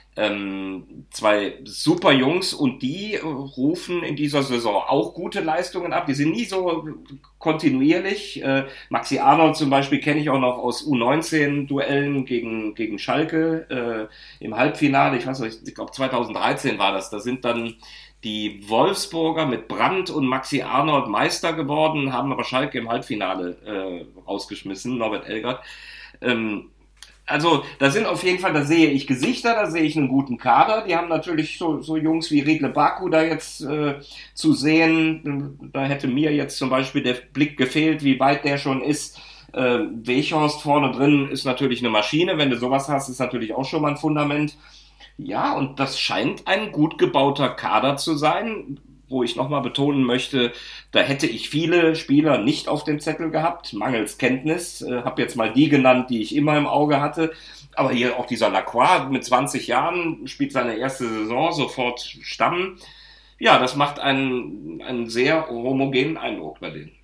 Ähm, zwei super Jungs und die rufen in dieser Saison auch gute Leistungen ab. Die sind nie so kontinuierlich. Äh, Maxi Arnold zum Beispiel kenne ich auch noch aus U neunzehn Duellen gegen, gegen Schalke äh, im Halbfinale. Ich weiß nicht, ich glaube zwanzig dreizehn war das. Da sind dann die Wolfsburger mit Brandt und Maxi Arnold Meister geworden, haben aber Schalke im Halbfinale äh, rausgeschmissen, Norbert Elgert. Ähm, Also, da sind auf jeden Fall, da sehe ich Gesichter, da sehe ich einen guten Kader. Die haben natürlich so, so Jungs wie Riedle Baku da jetzt äh, zu sehen. Da hätte mir jetzt zum Beispiel der Blick gefehlt, wie weit der schon ist. Äh, Weghorst vorne drin ist natürlich eine Maschine. Wenn du sowas hast, ist natürlich auch schon mal ein Fundament. Ja, und das scheint ein gut gebauter Kader zu sein, wo ich nochmal betonen möchte, da hätte ich viele Spieler nicht auf dem Zettel gehabt, mangels Kenntnis. Äh, habe jetzt mal die genannt, die ich immer im Auge hatte. Aber hier auch dieser Lacroix mit zwanzig Jahren, spielt seine erste Saison, sofort Stamm. Ja, das macht einen, einen sehr homogenen Eindruck bei denen.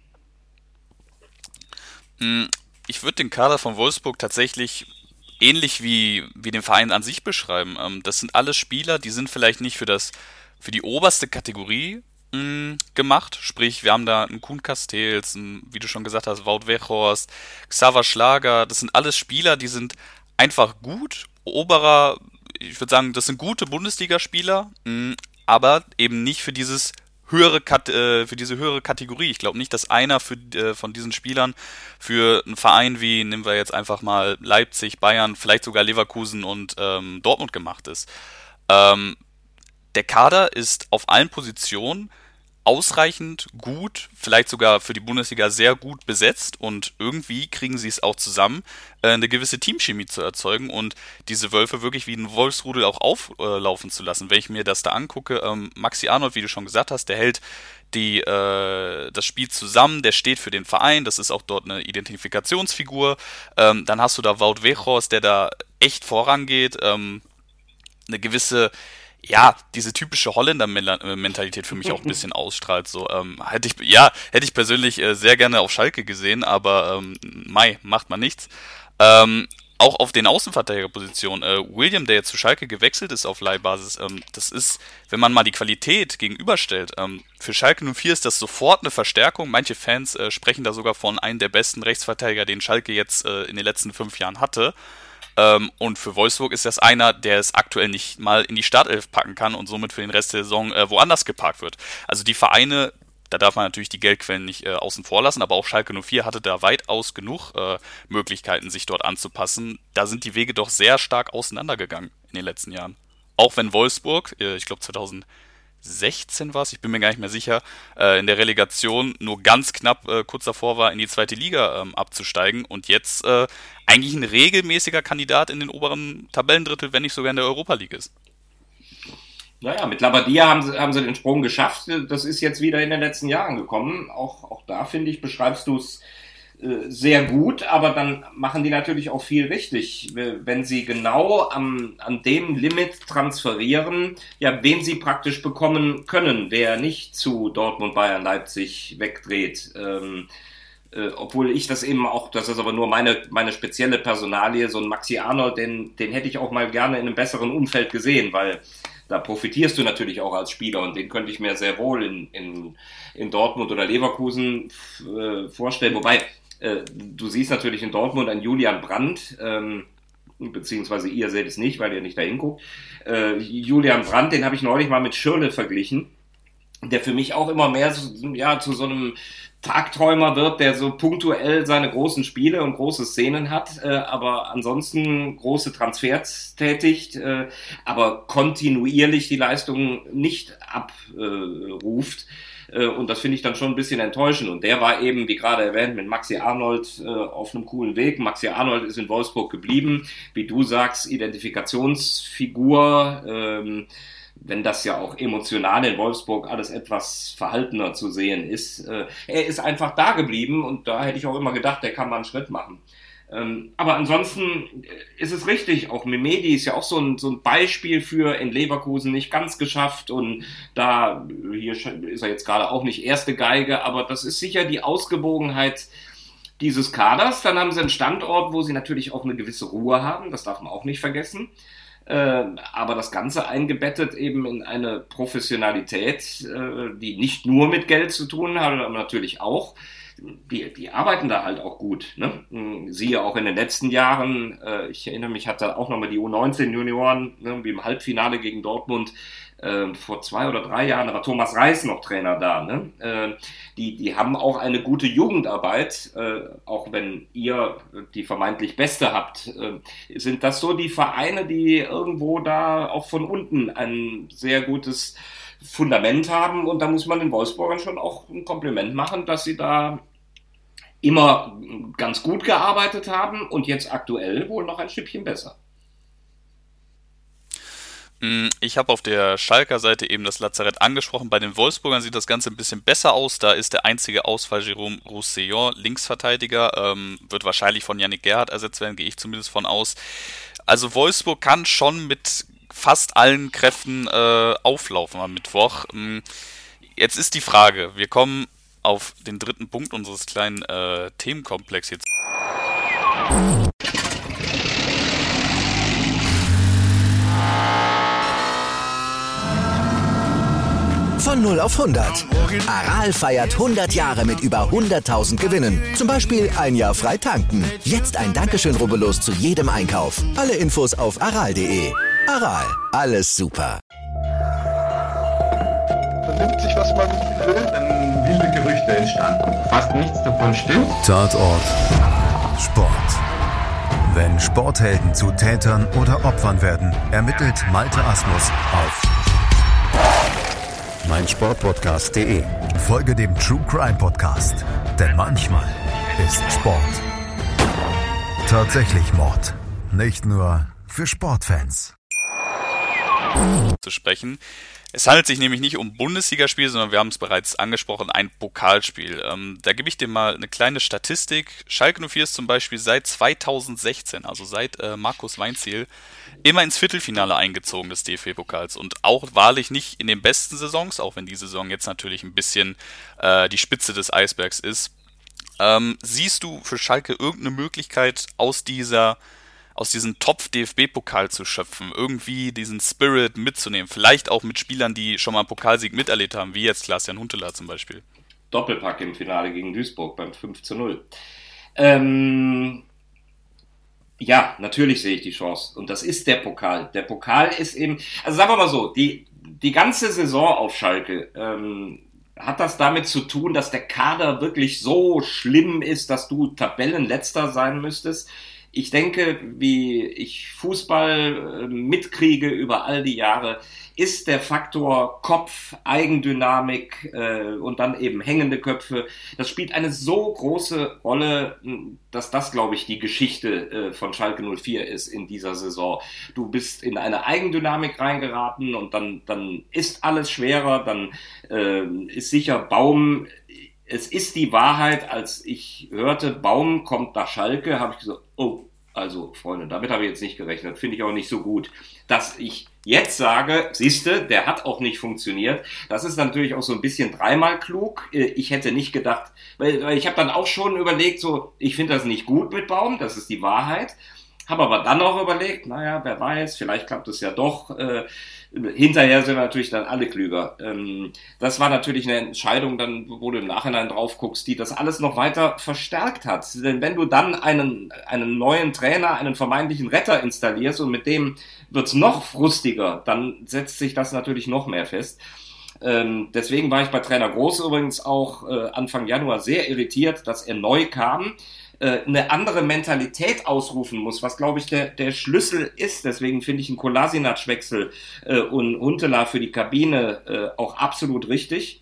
Ich würde den Kader von Wolfsburg tatsächlich ähnlich wie, wie den Verein an sich beschreiben. Das sind alles Spieler, die sind vielleicht nicht für das für die oberste Kategorie mh, gemacht. Sprich, wir haben da einen Kuhn Castells, einen, wie du schon gesagt hast, Wout Weghorst, Xaver Schlager. Das sind alles Spieler, die sind einfach gut. Oberer, ich würde sagen, das sind gute Bundesligaspieler, mh, aber eben nicht für dieses höhere Kat- äh, für diese höhere Kategorie. Ich glaube nicht, dass einer für, äh, von diesen Spielern für einen Verein wie, nehmen wir jetzt einfach mal Leipzig, Bayern, vielleicht sogar Leverkusen und ähm, Dortmund gemacht ist. Ähm, Der Kader ist auf allen Positionen ausreichend gut, vielleicht sogar für die Bundesliga sehr gut besetzt und irgendwie kriegen sie es auch zusammen, eine gewisse Teamchemie zu erzeugen und diese Wölfe wirklich wie ein Wolfsrudel auch auflaufen zu lassen. Wenn ich mir das da angucke, Maxi Arnold, wie du schon gesagt hast, der hält die, äh, das Spiel zusammen, der steht für den Verein, das ist auch dort eine Identifikationsfigur. Ähm, dann hast du da Wout Weghorst, der da echt vorangeht, ähm, eine gewisse ja, diese typische Holländer-Mentalität für mich auch ein bisschen ausstrahlt. So, ähm, hätte ich, ja, hätte ich persönlich äh, sehr gerne auf Schalke gesehen, aber ähm, Mai, macht man nichts. Ähm, auch auf den Außenverteidigerpositionen, äh, William, der jetzt zu Schalke gewechselt ist auf Leihbasis, ähm, das ist, wenn man mal die Qualität gegenüberstellt, ähm, für Schalke null vier ist das sofort eine Verstärkung. Manche Fans äh, sprechen da sogar von einem der besten Rechtsverteidiger, den Schalke jetzt äh, in den letzten fünf Jahren hatte. Ähm, und für Wolfsburg ist das einer, der es aktuell nicht mal in die Startelf packen kann und somit für den Rest der Saison äh, woanders geparkt wird. Also die Vereine, da darf man natürlich die Geldquellen nicht äh, außen vor lassen, aber auch Schalke null vier hatte da weitaus genug äh, Möglichkeiten, sich dort anzupassen. Da sind die Wege doch sehr stark auseinandergegangen in den letzten Jahren. Auch wenn Wolfsburg, äh, ich glaube zweitausendsechzehn war es, ich bin mir gar nicht mehr sicher, äh, in der Relegation nur ganz knapp äh, kurz davor war, in die zweite Liga ähm, abzusteigen und jetzt äh, eigentlich ein regelmäßiger Kandidat in den oberen Tabellendrittel, wenn nicht sogar in der Europa League ist. Naja, mit Labadia haben sie, haben sie den Sprung geschafft. Das ist jetzt wieder in den letzten Jahren gekommen. Auch, auch da, finde ich, beschreibst du es äh, sehr gut, aber dann machen die natürlich auch viel richtig, wenn sie genau am, an dem Limit transferieren, ja, wen sie praktisch bekommen können, wer nicht zu Dortmund, Bayern, Leipzig wegdreht. Ähm, Äh, obwohl ich das eben auch, das ist aber nur meine meine spezielle Personalie, so ein Maxi Arnold, den, den hätte ich auch mal gerne in einem besseren Umfeld gesehen, weil da profitierst du natürlich auch als Spieler und den könnte ich mir sehr wohl in, in, in Dortmund oder Leverkusen äh, vorstellen. Wobei, äh, du siehst natürlich in Dortmund einen Julian Brandt, ähm, beziehungsweise ihr seht es nicht, weil ihr nicht dahin guckt. Äh, Julian Brandt, den habe ich neulich mal mit Schirle verglichen, der für mich auch immer mehr so, ja, zu so einem Tagträumer wird, der so punktuell seine großen Spiele und große Szenen hat, äh, aber ansonsten große Transfers tätigt, äh, aber kontinuierlich die Leistung nicht abruft. Äh, und das finde ich dann schon ein bisschen enttäuschend. Und der war eben, wie gerade erwähnt, mit Maxi Arnold äh, auf einem coolen Weg. Maxi Arnold ist in Wolfsburg geblieben. Wie du sagst, Identifikationsfigur, ähm, wenn das ja auch emotional in Wolfsburg alles etwas verhaltener zu sehen ist. Äh, er ist einfach da geblieben und da hätte ich auch immer gedacht, der kann mal einen Schritt machen. Ähm, aber ansonsten ist es richtig, auch Memedi ist ja auch so ein, so ein Beispiel für in Leverkusen nicht ganz geschafft und da, hier ist er jetzt gerade auch nicht erste Geige, aber das ist sicher die Ausgewogenheit dieses Kaders. Dann haben sie einen Standort, wo sie natürlich auch eine gewisse Ruhe haben, das darf man auch nicht vergessen. Aber das Ganze eingebettet eben in eine Professionalität, die nicht nur mit Geld zu tun hat, aber natürlich auch. Die, die arbeiten da halt auch gut. Ne? Siehe auch in den letzten Jahren, ich erinnere mich, hatte auch nochmal die U neunzehn Junioren, ne, wie im Halbfinale gegen Dortmund, äh, vor zwei oder drei Jahren, da war Thomas Reis noch Trainer da, ne? Äh, die, die haben auch eine gute Jugendarbeit, äh, auch wenn ihr die vermeintlich beste habt. Äh, sind das so die Vereine, die irgendwo da auch von unten ein sehr gutes Fundament haben? Und da muss man den Wolfsburgern schon auch ein Kompliment machen, dass sie da immer ganz gut gearbeitet haben und jetzt aktuell wohl noch ein Stückchen besser. Ich habe auf der Schalker Seite eben das Lazarett angesprochen. Bei den Wolfsburgern sieht das Ganze ein bisschen besser aus. Da ist der einzige Ausfall Jérôme Roussillon, Linksverteidiger, ähm, wird wahrscheinlich von Yannick Gerhardt ersetzt werden, gehe ich zumindest von aus. Also Wolfsburg kann schon mit fast allen Kräften äh, auflaufen am Mittwoch. Jetzt ist die Frage, wir kommen auf den dritten Punkt unseres kleinen äh, Themenkomplex jetzt. Von null auf hundert. Aral feiert hundert Jahre mit über hunderttausend Gewinnen. Zum Beispiel ein Jahr frei tanken. Jetzt ein Dankeschön, rubbellos zu jedem Einkauf. Alle Infos auf aral punkt de. Aral, alles super. Man nimmt sich, was man will. Dann wilde Gerüchte entstanden. Fast nichts davon stimmt. Tatort Sport. Wenn Sporthelden zu Tätern oder Opfern werden, ermittelt Malte Asmus auf meinsportpodcast punkt de. Folge dem True Crime Podcast, denn manchmal ist Sport tatsächlich Mord. Nicht nur für Sportfans. Zu sprechen. Es handelt sich nämlich nicht um Bundesligaspiel, sondern wir haben es bereits angesprochen, ein Pokalspiel. Ähm, da gebe ich dir mal eine kleine Statistik. Schalke null vier ist zum Beispiel seit zweitausendsechzehn, also seit äh, Markus Weinzierl, immer ins Viertelfinale eingezogen des D F B-Pokals und auch wahrlich nicht in den besten Saisons, auch wenn die Saison jetzt natürlich ein bisschen äh, die Spitze des Eisbergs ist. Ähm, siehst du für Schalke irgendeine Möglichkeit aus dieser aus diesem Topf-D F B-Pokal zu schöpfen, irgendwie diesen Spirit mitzunehmen, vielleicht auch mit Spielern, die schon mal einen Pokalsieg miterlebt haben, wie jetzt Klaas-Jan Huntelaar zum Beispiel? Doppelpack im Finale gegen Duisburg beim fünf zu null. Ähm, ja, natürlich sehe ich die Chance. Und das ist der Pokal. Der Pokal ist eben, also sagen wir mal so, die, die ganze Saison auf Schalke ähm, hat das damit zu tun, dass der Kader wirklich so schlimm ist, dass du Tabellenletzter sein müsstest. Ich denke, wie ich Fußball äh, mitkriege über all die Jahre, ist der Faktor Kopf, Eigendynamik äh, und dann eben hängende Köpfe, das spielt eine so große Rolle, dass das, glaube ich, die Geschichte äh, von Schalke null vier ist in dieser Saison. Du bist in eine Eigendynamik reingeraten und dann, dann ist alles schwerer, dann äh, ist sicher Baum... Es ist die Wahrheit, als ich hörte, Baum kommt nach Schalke, habe ich gesagt, oh, also Freunde, damit habe ich jetzt nicht gerechnet, finde ich auch nicht so gut. Dass ich jetzt sage, siehste, der hat auch nicht funktioniert, das ist natürlich auch so ein bisschen dreimal klug. Ich hätte nicht gedacht, weil ich habe dann auch schon überlegt, so, ich finde das nicht gut mit Baum, das ist die Wahrheit. Habe aber dann auch überlegt, naja, wer weiß, vielleicht klappt es ja doch. Äh, hinterher sind wir natürlich dann alle klüger. Ähm, das war natürlich eine Entscheidung, dann, wo du im Nachhinein drauf guckst, die das alles noch weiter verstärkt hat. Denn wenn du dann einen, einen neuen Trainer, einen vermeintlichen Retter installierst und mit dem wird's noch frustiger, dann setzt sich das natürlich noch mehr fest. Ähm, deswegen war ich bei Trainer Groß übrigens auch äh, Anfang Januar sehr irritiert, dass er neu kam, eine andere Mentalität ausrufen muss, was, glaube ich, der, der Schlüssel ist. Deswegen finde ich einen Kolasinac-Wechsel äh, und Huntelaar für die Kabine äh, auch absolut richtig.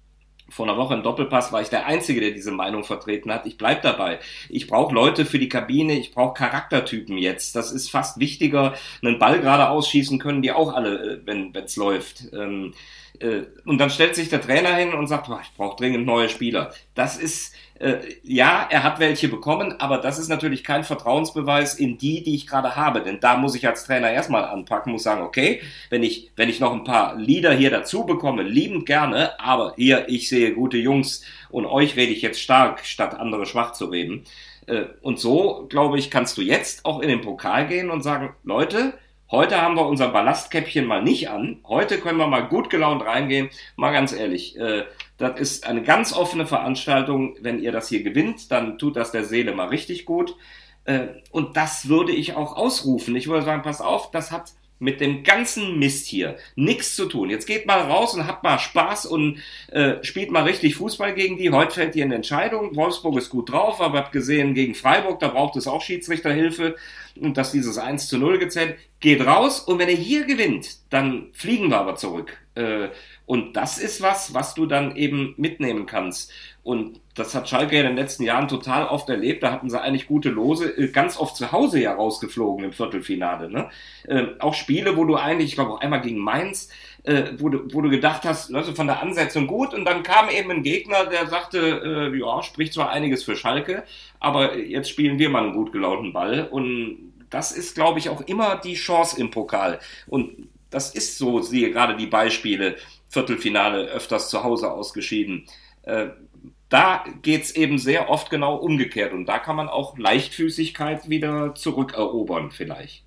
Vor einer Woche im Doppelpass war ich der Einzige, der diese Meinung vertreten hat. Ich bleib dabei. Ich brauche Leute für die Kabine, ich brauche Charaktertypen jetzt. Das ist fast wichtiger. Einen Ball gerade ausschießen können die auch alle, wenn es läuft. Ähm, äh, und dann stellt sich der Trainer hin und sagt, boah, ich brauche dringend neue Spieler. Das ist Äh, ja, er hat welche bekommen, aber das ist natürlich kein Vertrauensbeweis in die, die ich gerade habe, denn da muss ich als Trainer erstmal anpacken, muss sagen, okay, wenn ich, wenn ich noch ein paar Leader hier dazu bekomme, liebend gerne, aber hier, ich sehe gute Jungs und euch rede ich jetzt stark, statt andere schwach zu reden. Äh, und so, glaube ich, kannst du jetzt auch in den Pokal gehen und sagen, Leute, heute haben wir unser Ballastkäppchen mal nicht an. Heute können wir mal gut gelaunt reingehen. Mal ganz ehrlich, äh, das ist eine ganz offene Veranstaltung. Wenn ihr das hier gewinnt, dann tut das der Seele mal richtig gut. Äh, und das würde ich auch ausrufen. Ich würde sagen, pass auf, das hat mit dem ganzen Mist hier nichts zu tun. Jetzt geht mal raus und habt mal Spaß und äh, spielt mal richtig Fußball gegen die. Heute fällt hier eine Entscheidung. Wolfsburg ist gut drauf, aber habt gesehen, gegen Freiburg, da braucht es auch Schiedsrichterhilfe und dass dieses eins zu null gezählt. Geht raus und wenn ihr hier gewinnt, dann fliegen wir aber zurück. Äh, und das ist was, was du dann eben mitnehmen kannst. Und das hat Schalke in den letzten Jahren total oft erlebt. Da hatten sie eigentlich gute Lose, ganz oft zu Hause ja rausgeflogen im Viertelfinale. Ne? Äh, auch Spiele, wo du eigentlich, ich glaube auch einmal gegen Mainz, äh, wo, du, wo du gedacht hast, also von der Ansetzung gut. Und dann kam eben ein Gegner, der sagte, äh, ja, spricht zwar einiges für Schalke, aber jetzt spielen wir mal einen gut gelaunten Ball. Und das ist, glaube ich, auch immer die Chance im Pokal. Und das ist so, siehe gerade die Beispiele, Viertelfinale öfters zu Hause ausgeschieden. Äh, da geht's eben sehr oft genau umgekehrt und da kann man auch Leichtfüßigkeit wieder zurückerobern vielleicht.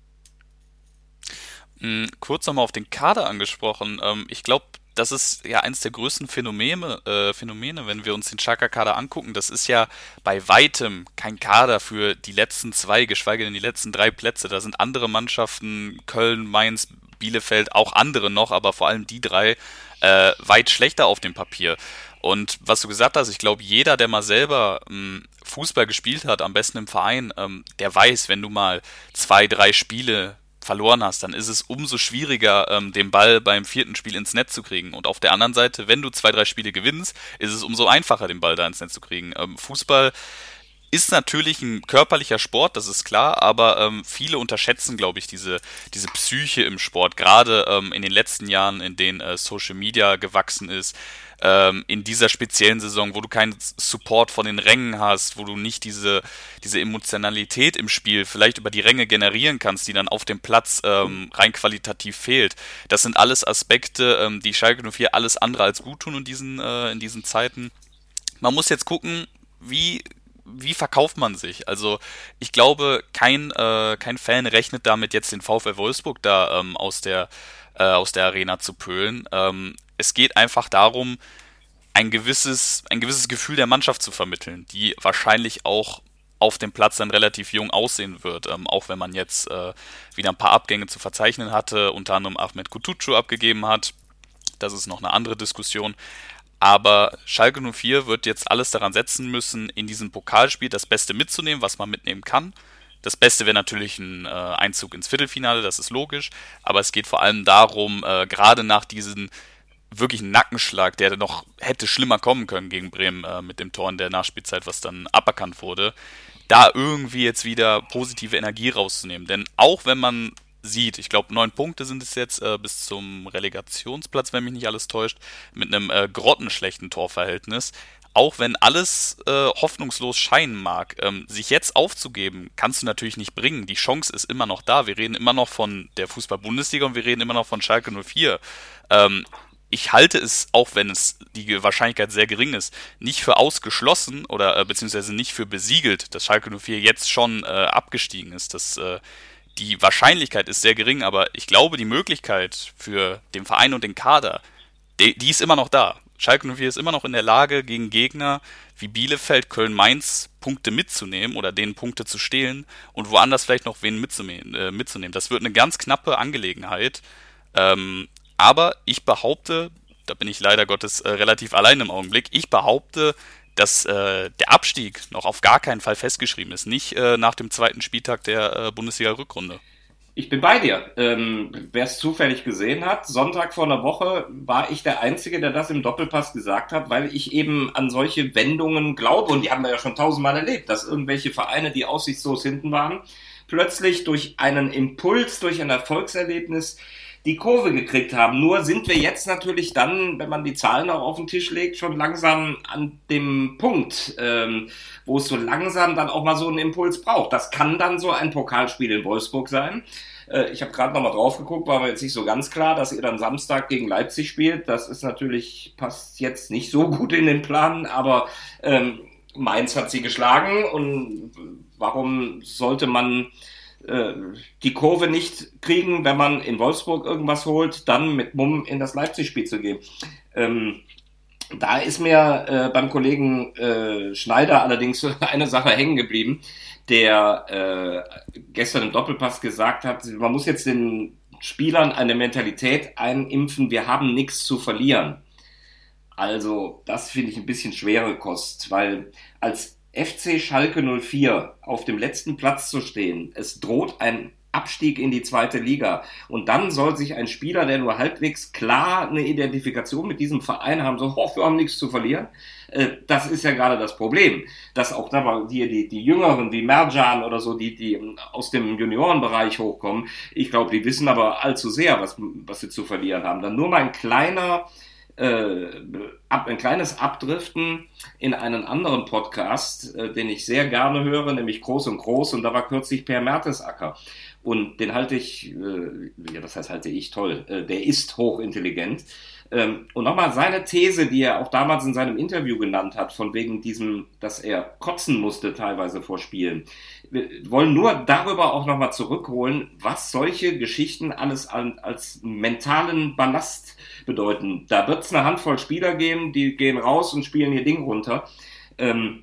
Kurz nochmal auf den Kader angesprochen. Ich glaube, das ist ja eins der größten Phänomene, äh, Phänomene, wenn wir uns den Schalker Kader angucken. Das ist ja bei weitem kein Kader für die letzten zwei, geschweige denn die letzten drei Plätze. Da sind andere Mannschaften, Köln, Mainz, Bielefeld, auch andere noch, aber vor allem die drei äh, weit schlechter auf dem Papier. Und was du gesagt hast, ich glaube, jeder, der mal selber ähm, Fußball gespielt hat, am besten im Verein, ähm, der weiß, wenn du mal zwei, drei Spiele verloren hast, dann ist es umso schwieriger, ähm, den Ball beim vierten Spiel ins Netz zu kriegen. Und auf der anderen Seite, wenn du zwei, drei Spiele gewinnst, ist es umso einfacher, den Ball da ins Netz zu kriegen. Ähm, Fußball ist natürlich ein körperlicher Sport, das ist klar, aber ähm, viele unterschätzen, glaube ich, diese diese Psyche im Sport, gerade ähm, in den letzten Jahren, in denen äh, Social Media gewachsen ist, ähm, in dieser speziellen Saison, wo du keinen Support von den Rängen hast, wo du nicht diese diese Emotionalität im Spiel vielleicht über die Ränge generieren kannst, die dann auf dem Platz ähm, rein qualitativ fehlt. Das sind alles Aspekte, ähm, die Schalke null vier alles andere als gut tun in diesen, äh, in diesen Zeiten. Man muss jetzt gucken, wie Wie verkauft man sich? Also ich glaube, kein äh, kein Fan rechnet damit, jetzt den VfL Wolfsburg da ähm, aus der äh, aus der Arena zu pölen. Ähm, es geht einfach darum, ein gewisses ein gewisses Gefühl der Mannschaft zu vermitteln, die wahrscheinlich auch auf dem Platz dann relativ jung aussehen wird, ähm, auch wenn man jetzt äh, wieder ein paar Abgänge zu verzeichnen hatte, unter anderem Ahmed Kutucu abgegeben hat. Das ist noch eine andere Diskussion. Aber Schalke null vier wird jetzt alles daran setzen müssen, in diesem Pokalspiel das Beste mitzunehmen, was man mitnehmen kann. Das Beste wäre natürlich ein äh, Einzug ins Viertelfinale, das ist logisch. Aber es geht vor allem darum, äh, gerade nach diesem wirklichen Nackenschlag, der noch hätte schlimmer kommen können gegen Bremen äh, mit dem Tor in der Nachspielzeit, was dann aberkannt wurde, da irgendwie jetzt wieder positive Energie rauszunehmen. Denn auch wenn man sieht, ich glaube, neun Punkte sind es jetzt äh, bis zum Relegationsplatz, wenn mich nicht alles täuscht, mit einem äh, grottenschlechten Torverhältnis. Auch wenn alles äh, hoffnungslos scheinen mag, ähm, sich jetzt aufzugeben, kannst du natürlich nicht bringen. Die Chance ist immer noch da. Wir reden immer noch von der Fußball-Bundesliga und wir reden immer noch von Schalke null vier. Ähm, ich halte es, auch wenn es die Wahrscheinlichkeit sehr gering ist, nicht für ausgeschlossen oder äh, beziehungsweise nicht für besiegelt, dass Schalke null vier jetzt schon äh, abgestiegen ist. Das äh, Die Wahrscheinlichkeit ist sehr gering, aber ich glaube, die Möglichkeit für den Verein und den Kader, die, die ist immer noch da. Schalke null vier ist immer noch in der Lage, gegen Gegner wie Bielefeld, Köln, Mainz Punkte mitzunehmen oder denen Punkte zu stehlen und woanders vielleicht noch wen mitzunehmen. Äh, mitzunehmen. Das wird eine ganz knappe Angelegenheit. Ähm, aber ich behaupte, da bin ich leider Gottes äh, relativ allein im Augenblick, ich behaupte, dass äh, der Abstieg noch auf gar keinen Fall festgeschrieben ist. Nicht äh, nach dem zweiten Spieltag der äh, Bundesliga-Rückrunde. Ich bin bei dir. Ähm, wer es zufällig gesehen hat, Sonntag vor einer Woche war ich der Einzige, der das im Doppelpass gesagt hat, weil ich eben an solche Wendungen glaube, und die haben wir ja schon tausendmal erlebt, dass irgendwelche Vereine, die aussichtslos hinten waren, plötzlich durch einen Impuls, durch ein Erfolgserlebnis die Kurve gekriegt haben. Nur sind wir jetzt natürlich dann, wenn man die Zahlen auch auf den Tisch legt, schon langsam an dem Punkt, ähm, wo es so langsam dann auch mal so einen Impuls braucht. Das kann dann so ein Pokalspiel in Wolfsburg sein. Äh, ich habe gerade nochmal drauf geguckt, war mir jetzt nicht so ganz klar, dass ihr dann Samstag gegen Leipzig spielt. Das ist natürlich, passt jetzt nicht so gut in den Plan, aber ähm, Mainz hat sie geschlagen und warum sollte man die Kurve nicht kriegen, wenn man in Wolfsburg irgendwas holt, dann mit Mumm in das Leipzig-Spiel zu gehen. Ähm, Da ist mir äh, beim Kollegen äh, Schneider allerdings eine Sache hängen geblieben, der äh, gestern im Doppelpass gesagt hat, man muss jetzt den Spielern eine Mentalität einimpfen, wir haben nichts zu verlieren. Also das finde ich ein bisschen schwere Kost, weil als F C Schalke null vier auf dem letzten Platz zu stehen, es droht ein Abstieg in die zweite Liga. Und dann soll sich ein Spieler, der nur halbwegs klar eine Identifikation mit diesem Verein haben, so, oh, wir haben nichts zu verlieren. Äh, das ist ja gerade das Problem, dass auch da mal die, die, die Jüngeren wie Mercan oder so, die, die aus dem Juniorenbereich hochkommen, ich glaube, die wissen aber allzu sehr, was, was sie zu verlieren haben. Dann nur mal ein kleiner Äh, ab, ein kleines Abdriften in einen anderen Podcast, äh, den ich sehr gerne höre, nämlich Groß und Groß, und da war kürzlich Per Mertesacker. Und den halte ich, äh, ja, das heißt halte ich toll, äh, der ist hochintelligent. Ähm, und nochmal seine These, die er auch damals in seinem Interview genannt hat, von wegen diesem, dass er kotzen musste teilweise vor Spielen. Wir wollen nur darüber auch nochmal zurückholen, was solche Geschichten alles an, als mentalen Ballast bedeuten. Da wird es eine Handvoll Spieler geben, die gehen raus und spielen ihr Ding runter. Ähm,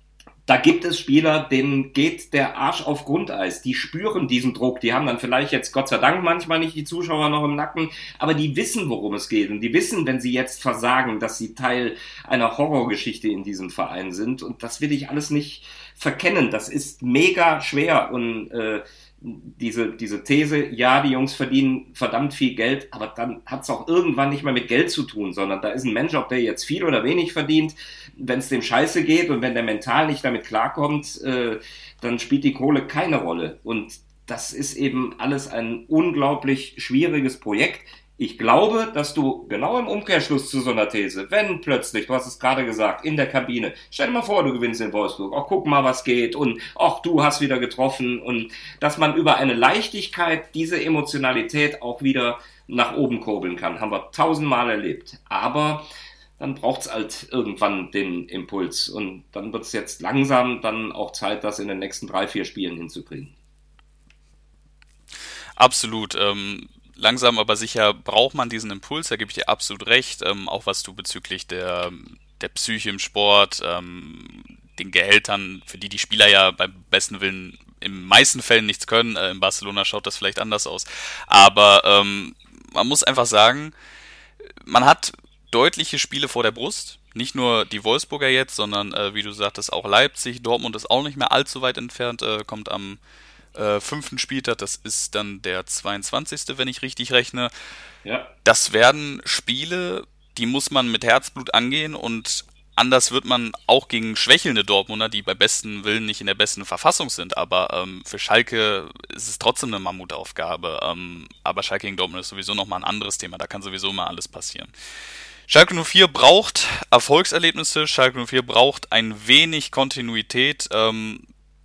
Da gibt es Spieler, denen geht der Arsch auf Grundeis. Die spüren diesen Druck. Die haben dann vielleicht jetzt Gott sei Dank manchmal nicht die Zuschauer noch im Nacken, aber die wissen, worum es geht. Und die wissen, wenn sie jetzt versagen, dass sie Teil einer Horrorgeschichte in diesem Verein sind. Und das will ich alles nicht verkennen. Das ist mega schwer. Und äh, diese diese These, ja, die Jungs verdienen verdammt viel Geld, aber dann hat es auch irgendwann nicht mehr mit Geld zu tun, sondern da ist ein Mensch, ob der jetzt viel oder wenig verdient, wenn es dem scheiße geht und wenn der mental nicht damit klarkommt, äh, dann spielt die Kohle keine Rolle. Und das ist eben alles ein unglaublich schwieriges Projekt. Ich glaube, dass du genau im Umkehrschluss zu so einer These, wenn plötzlich, du hast es gerade gesagt, in der Kabine, stell dir mal vor, du gewinnst in Wolfsburg, ach, guck mal, was geht und ach, du hast wieder getroffen, und dass man über eine Leichtigkeit diese Emotionalität auch wieder nach oben kurbeln kann, haben wir tausendmal erlebt. Aber dann braucht's halt irgendwann den Impuls, und dann wird's jetzt langsam dann auch Zeit, das in den nächsten drei, vier Spielen hinzukriegen. Absolut. Ähm, langsam aber sicher braucht man diesen Impuls, da gebe ich dir absolut recht. Ähm, auch was du bezüglich der, der Psyche im Sport, ähm, den Gehältern, für die die Spieler ja beim besten Willen in meisten Fällen nichts können. Äh, in Barcelona schaut das vielleicht anders aus. Aber ähm, man muss einfach sagen, man hat deutliche Spiele vor der Brust. Nicht nur die Wolfsburger jetzt, sondern äh, wie du sagtest, auch Leipzig. Dortmund ist auch nicht mehr allzu weit entfernt, äh, kommt am Äh, fünften Spieltag, das ist dann der zweiundzwanzigste, wenn ich richtig rechne. Ja. Das werden Spiele, die muss man mit Herzblut angehen, und anders wird man auch gegen schwächelnde Dortmunder, die bei besten Willen nicht in der besten Verfassung sind, aber ähm, für Schalke ist es trotzdem eine Mammutaufgabe. Ähm, aber Schalke gegen Dortmund ist sowieso nochmal ein anderes Thema, da kann sowieso mal alles passieren. Schalke null vier braucht Erfolgserlebnisse, Schalke null vier braucht ein wenig Kontinuität. ähm,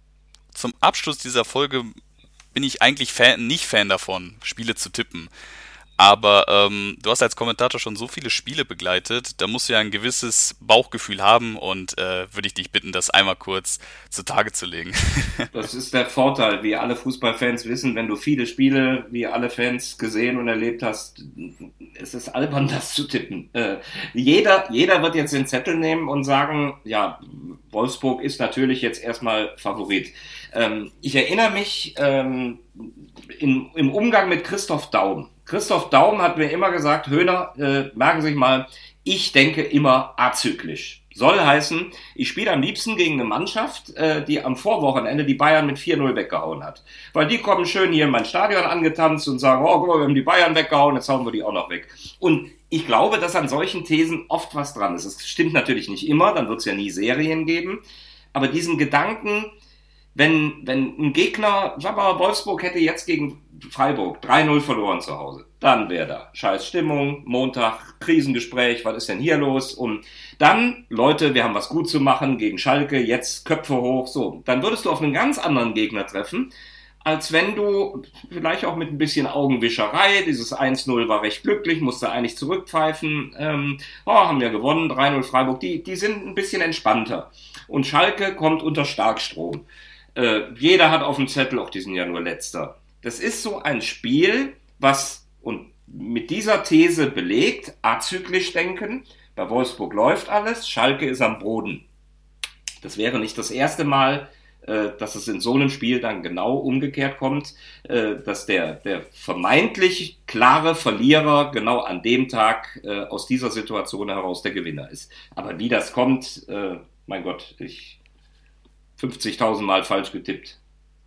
Zum Abschluss dieser Folge bin ich eigentlich Fan, nicht Fan davon, Spiele zu tippen. Aber ähm, du hast als Kommentator schon so viele Spiele begleitet, da musst du ja ein gewisses Bauchgefühl haben, und äh, würde ich dich bitten, das einmal kurz zutage zu legen. Das ist der Vorteil, wie alle Fußballfans wissen, wenn du viele Spiele, wie alle Fans gesehen und erlebt hast, es ist albern, das zu tippen. Äh, jeder, jeder wird jetzt den Zettel nehmen und sagen, ja, Wolfsburg ist natürlich jetzt erstmal Favorit. Ähm, ich erinnere mich ähm, in, im Umgang mit Christoph Daum. Christoph Daum hat mir immer gesagt, Höhner, äh, merken Sie sich mal, ich denke immer azyklisch. Soll heißen, ich spiele am liebsten gegen eine Mannschaft, äh, die am Vorwochenende die Bayern mit vier null weggehauen hat. Weil die kommen schön hier in mein Stadion angetanzt und sagen, oh, guck mal, wir haben die Bayern weggehauen, jetzt hauen wir die auch noch weg. Und ich glaube, dass an solchen Thesen oft was dran ist. Es stimmt natürlich nicht immer, dann wird es ja nie Serien geben. Aber diesen Gedanken, wenn, wenn ein Gegner, sag mal, Wolfsburg hätte jetzt gegen Freiburg drei null verloren zu Hause, dann wäre da scheiß Stimmung, Montag, Krisengespräch, was ist denn hier los? Und dann, Leute, wir haben was gut zu machen gegen Schalke, jetzt Köpfe hoch, so. Dann würdest du auf einen ganz anderen Gegner treffen, als wenn du vielleicht auch mit ein bisschen Augenwischerei, dieses eins null war recht glücklich, musste eigentlich zurückpfeifen, ähm, oh, haben wir gewonnen, drei null Freiburg, die, die sind ein bisschen entspannter. Und Schalke kommt unter Starkstrom. Äh, jeder hat auf dem Zettel, auch die sind ja nur Letzter. Das ist so ein Spiel, was, und mit dieser These belegt, azyklisch denken, Bei Wolfsburg läuft alles, Schalke ist am Boden. Das wäre nicht das erste Mal, äh, dass es in so einem Spiel dann genau umgekehrt kommt, äh, dass der, der vermeintlich klare Verlierer genau an dem Tag äh, aus dieser Situation heraus der Gewinner ist. Aber wie das kommt, äh, mein Gott, ich fünfzigtausend Mal falsch getippt.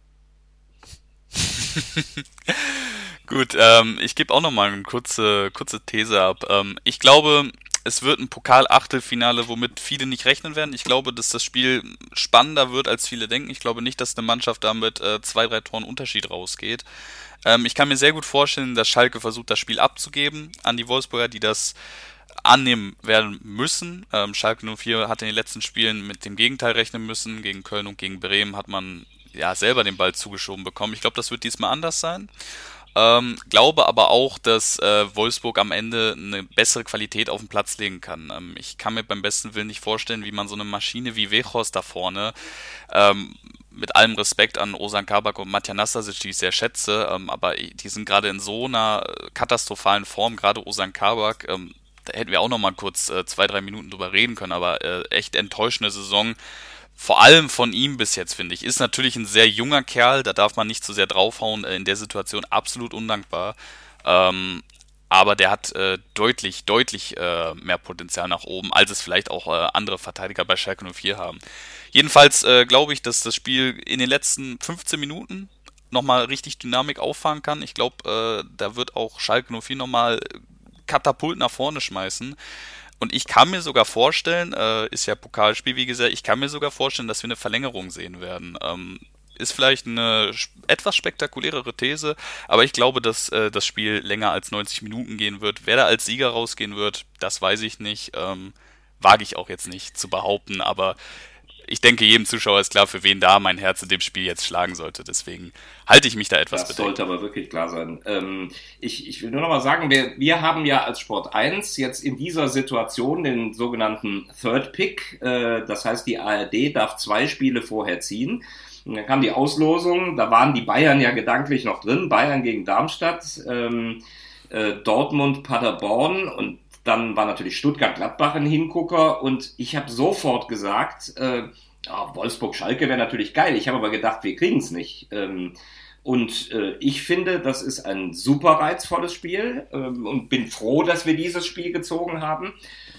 Gut, ähm, ich gebe auch nochmal eine kurze, kurze These ab. Ähm, ich glaube, es wird ein Pokal-Achtelfinale, womit viele nicht rechnen werden. Ich glaube, dass das Spiel spannender wird, als viele denken. Ich glaube nicht, dass eine Mannschaft damit äh, zwei, drei Toren Unterschied rausgeht. Ähm, ich kann mir sehr gut vorstellen, dass Schalke versucht, das Spiel abzugeben an die Wolfsburger, die das annehmen werden müssen. Ähm, Schalke null vier hat in den letzten Spielen mit dem Gegenteil rechnen müssen. Gegen Köln und gegen Bremen hat man ja selber den Ball zugeschoben bekommen. Ich glaube, das wird diesmal anders sein. Ähm, glaube aber auch, dass äh, Wolfsburg am Ende eine bessere Qualität auf den Platz legen kann. Ähm, ich kann mir beim besten Willen nicht vorstellen, wie man so eine Maschine wie Weghorst da vorne, ähm, mit allem Respekt an Ozan Kabak und Matja Nastasic, die ich sehr schätze, ähm, aber die sind gerade in so einer katastrophalen Form, gerade Ozan Kabak, ähm, da hätten wir auch noch mal kurz äh, zwei, drei Minuten drüber reden können, aber äh, echt enttäuschende Saison. Vor allem von ihm bis jetzt, finde ich. Ist natürlich ein sehr junger Kerl, da darf man nicht zu sehr draufhauen, in der Situation absolut undankbar. Ähm, aber der hat äh, deutlich, deutlich äh, mehr Potenzial nach oben, als es vielleicht auch äh, andere Verteidiger bei Schalke null vier haben. Jedenfalls äh, glaube ich, dass das Spiel in den letzten fünfzehn Minuten nochmal richtig Dynamik auffahren kann. Ich glaube, äh, da wird auch Schalke null vier nochmal Katapult nach vorne schmeißen. Und ich kann mir sogar vorstellen, äh, ist ja Pokalspiel, wie gesagt, ich kann mir sogar vorstellen, dass wir eine Verlängerung sehen werden. Ähm, ist vielleicht eine etwas spektakulärere These, aber ich glaube, dass äh, das Spiel länger als neunzig Minuten gehen wird. Wer da als Sieger rausgehen wird, das weiß ich nicht. Ähm, wage ich auch jetzt nicht zu behaupten, aber ich denke, jedem Zuschauer ist klar, für wen da mein Herz in dem Spiel jetzt schlagen sollte. Deswegen halte ich mich da etwas bedeckt. Das sollte aber wirklich klar sein. Ähm, ich, ich will nur noch mal sagen, wir, wir haben ja als Sport eins jetzt in dieser Situation den sogenannten Third Pick. Äh, das heißt, die A R D darf zwei Spiele vorher ziehen. Und dann kam die Auslosung, da waren die Bayern ja gedanklich noch drin. Bayern gegen Darmstadt, ähm, äh, Dortmund, Paderborn und dann war natürlich Stuttgart-Gladbach ein Hingucker und ich habe sofort gesagt, äh, oh, Wolfsburg-Schalke wäre natürlich geil. Ich habe aber gedacht, wir kriegen es nicht. Ähm, und äh, ich finde, das ist ein super reizvolles Spiel ähm, und bin froh, dass wir dieses Spiel gezogen haben.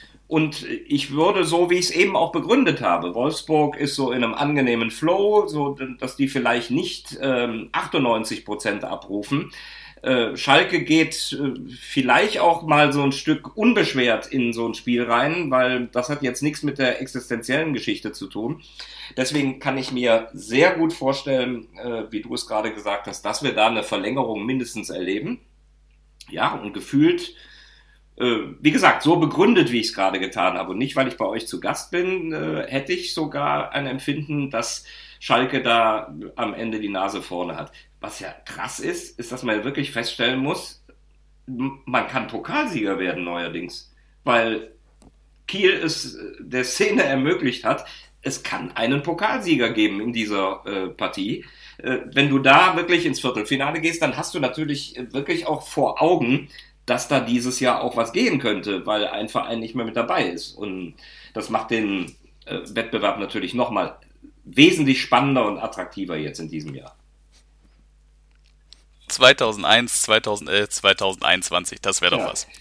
Und ich würde, so wie ich es eben auch begründet habe, Wolfsburg ist so in einem angenehmen Flow, so dass die vielleicht nicht ähm, achtundneunzig Prozent abrufen. Äh, Schalke geht äh, vielleicht auch mal so ein Stück unbeschwert in so ein Spiel rein, weil das hat jetzt nichts mit der existenziellen Geschichte zu tun. Deswegen kann ich mir sehr gut vorstellen, äh, wie du es gerade gesagt hast, dass wir da eine Verlängerung mindestens erleben. Ja, und gefühlt, äh, wie gesagt, so begründet, wie ich es gerade getan habe und nicht, weil ich bei euch zu Gast bin, äh, hätte ich sogar ein Empfinden, dass Schalke da am Ende die Nase vorne hat. Was ja krass ist, ist, dass man wirklich feststellen muss, man kann Pokalsieger werden neuerdings, weil Kiel es der Szene ermöglicht hat, es kann einen Pokalsieger geben in dieser äh, Partie. Äh, wenn du da wirklich ins Viertelfinale gehst, dann hast du natürlich wirklich auch vor Augen, dass da dieses Jahr auch was gehen könnte, weil ein Verein nicht mehr mit dabei ist. Und das macht den äh, Wettbewerb natürlich nochmal wesentlich spannender und attraktiver jetzt in diesem Jahr. zweitausendeins, zweitausendelf, zweitausendeinundzwanzig, das wäre doch Ja. was.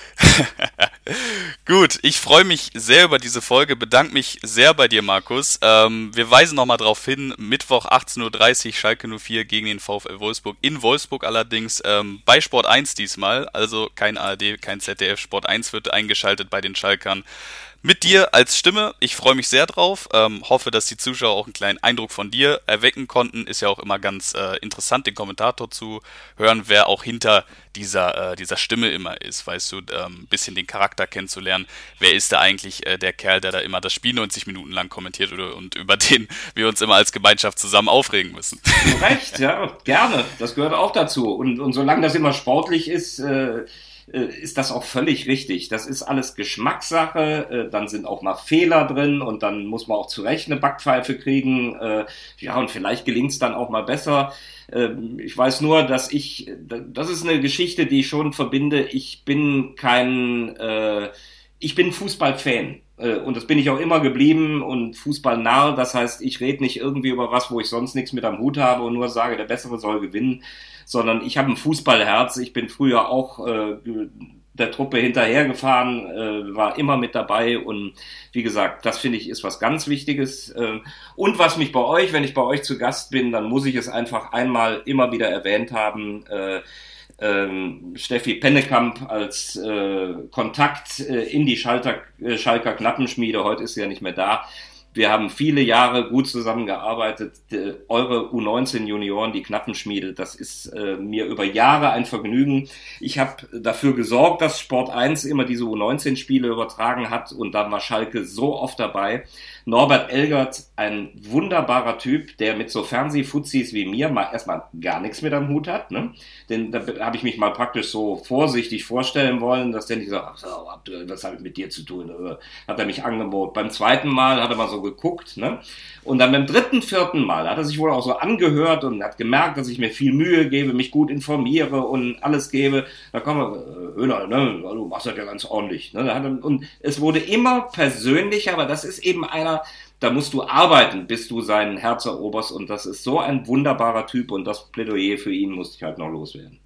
Gut, ich freue mich sehr über diese Folge, bedanke mich sehr bei dir, Markus. Ähm, wir weisen nochmal darauf hin, Mittwoch achtzehn Uhr dreißig, Schalke null vier gegen den VfL Wolfsburg, in Wolfsburg allerdings, ähm, bei Sport eins diesmal, also kein A R D, kein Z D F, Sport eins wird eingeschaltet bei den Schalkern. Mit dir als Stimme, ich freue mich sehr drauf, ähm, hoffe, dass die Zuschauer auch einen kleinen Eindruck von dir erwecken konnten, ist ja auch immer ganz äh, interessant, den Kommentator zu hören, wer auch hinter dieser äh, dieser Stimme immer ist, weißt du, ähm, ein bisschen den Charakter kennenzulernen, wer ist da eigentlich äh, der Kerl, der da immer das Spiel neunzig Minuten lang kommentiert oder, und über den wir uns immer als Gemeinschaft zusammen aufregen müssen. Zu Recht, ja, gerne, das gehört auch dazu und, und solange das immer sportlich ist, äh, ist das auch völlig richtig. Das ist alles Geschmackssache, dann sind auch mal Fehler drin und dann muss man auch zu Recht eine Backpfeife kriegen. Ja, und vielleicht gelingt es dann auch mal besser. Ich weiß nur, dass ich, das ist eine Geschichte, die ich schon verbinde. Ich bin kein ich bin Fußballfan. Und das bin ich auch immer geblieben und Fußballnarr, das heißt, ich rede nicht irgendwie über was, wo ich sonst nichts mit am Hut habe und nur sage, der Bessere soll gewinnen, sondern ich habe ein Fußballherz. Ich bin früher auch äh, der Truppe hinterhergefahren, äh, war immer mit dabei und wie gesagt, das finde ich ist was ganz Wichtiges. Äh, und was mich bei euch, wenn ich bei euch zu Gast bin, dann muss ich es einfach einmal immer wieder erwähnt haben, äh, Ähm, Steffi Pennekamp als äh, Kontakt äh, in die Schalter, äh, Schalker Knappenschmiede, heute ist sie ja nicht mehr da. Wir haben viele Jahre gut zusammengearbeitet. Die, eure U neunzehn Junioren, die Knappenschmiede, das ist äh, mir über Jahre ein Vergnügen. Ich habe dafür gesorgt, dass Sport eins immer diese U neunzehn Spiele übertragen hat und da war Schalke so oft dabei. Norbert Elgert, ein wunderbarer Typ, der mit so Fernsehfuzis wie mir mal erstmal gar nichts mit am Hut hat. Ne? Denn da habe ich mich mal praktisch so vorsichtig vorstellen wollen, dass der nicht so, ach, was habe ich mit dir zu tun? Oder hat er mich angeboten. Beim zweiten Mal hat er mal so geguckt. Ne? Und dann beim dritten, vierten Mal hat er sich wohl auch so angehört und hat gemerkt, dass ich mir viel Mühe gebe, mich gut informiere und alles gebe. Da kommen wir, Höhner, ne? Du machst das ja ganz ordentlich. Ne? Da hat er, und es wurde immer persönlicher, aber das ist eben einer, da musst du arbeiten, bis du sein Herz eroberst und das ist so ein wunderbarer Typ und das Plädoyer für ihn musste ich halt noch loswerden.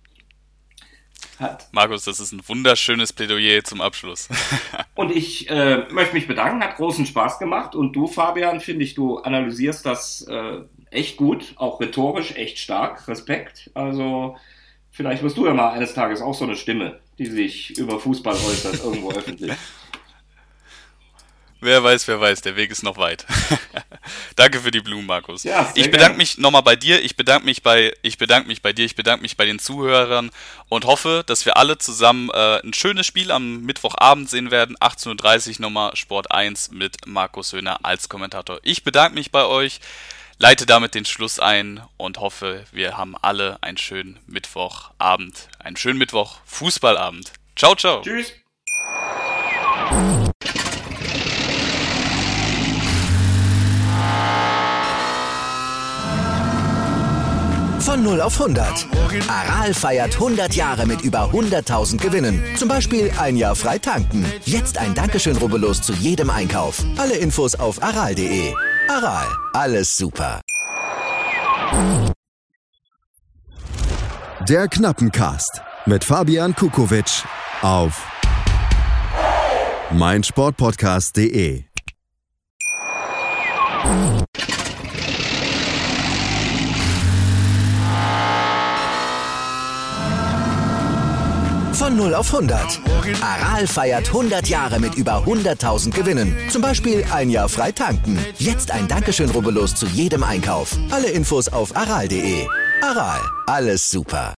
Hat. Markus, das ist ein wunderschönes Plädoyer zum Abschluss. Und ich äh, möchte mich bedanken, hat großen Spaß gemacht und du, Fabian, finde ich, du analysierst das äh, echt gut, auch rhetorisch echt stark, Respekt, also vielleicht wirst du ja mal eines Tages auch so eine Stimme, die sich über Fußball äußert, irgendwo öffentlich. Wer weiß, wer weiß, der Weg ist noch weit. Danke für die Blumen, Markus. Ja, ich bedanke mich nochmal bei dir, ich bedanke mich bei, ich bedanke mich bei dir, ich bedanke mich bei den Zuhörern und hoffe, dass wir alle zusammen äh, ein schönes Spiel am Mittwochabend sehen werden. achtzehn Uhr dreißig Nummer Sport eins mit Markus Höhner als Kommentator. Ich bedanke mich bei euch, leite damit den Schluss ein und hoffe, wir haben alle einen schönen Mittwochabend, einen schönen Mittwoch Fußballabend. Ciao, ciao. Tschüss. Von null auf hundert. Aral feiert hundert Jahre mit über hunderttausend Gewinnen. Zum Beispiel ein Jahr frei tanken. Jetzt ein Dankeschön, rubbellos zu jedem Einkauf. Alle Infos auf aral punkt de. Aral, alles super. Der Knappencast mit Fabian Kukowitsch auf meinsportpodcast punkt de. Von null auf hundert. Aral feiert hundert Jahre mit über hunderttausend Gewinnen. Zum Beispiel ein Jahr frei tanken. Jetzt ein Dankeschön, rubbellos zu jedem Einkauf. Alle Infos auf aral punkt de. Aral, alles super.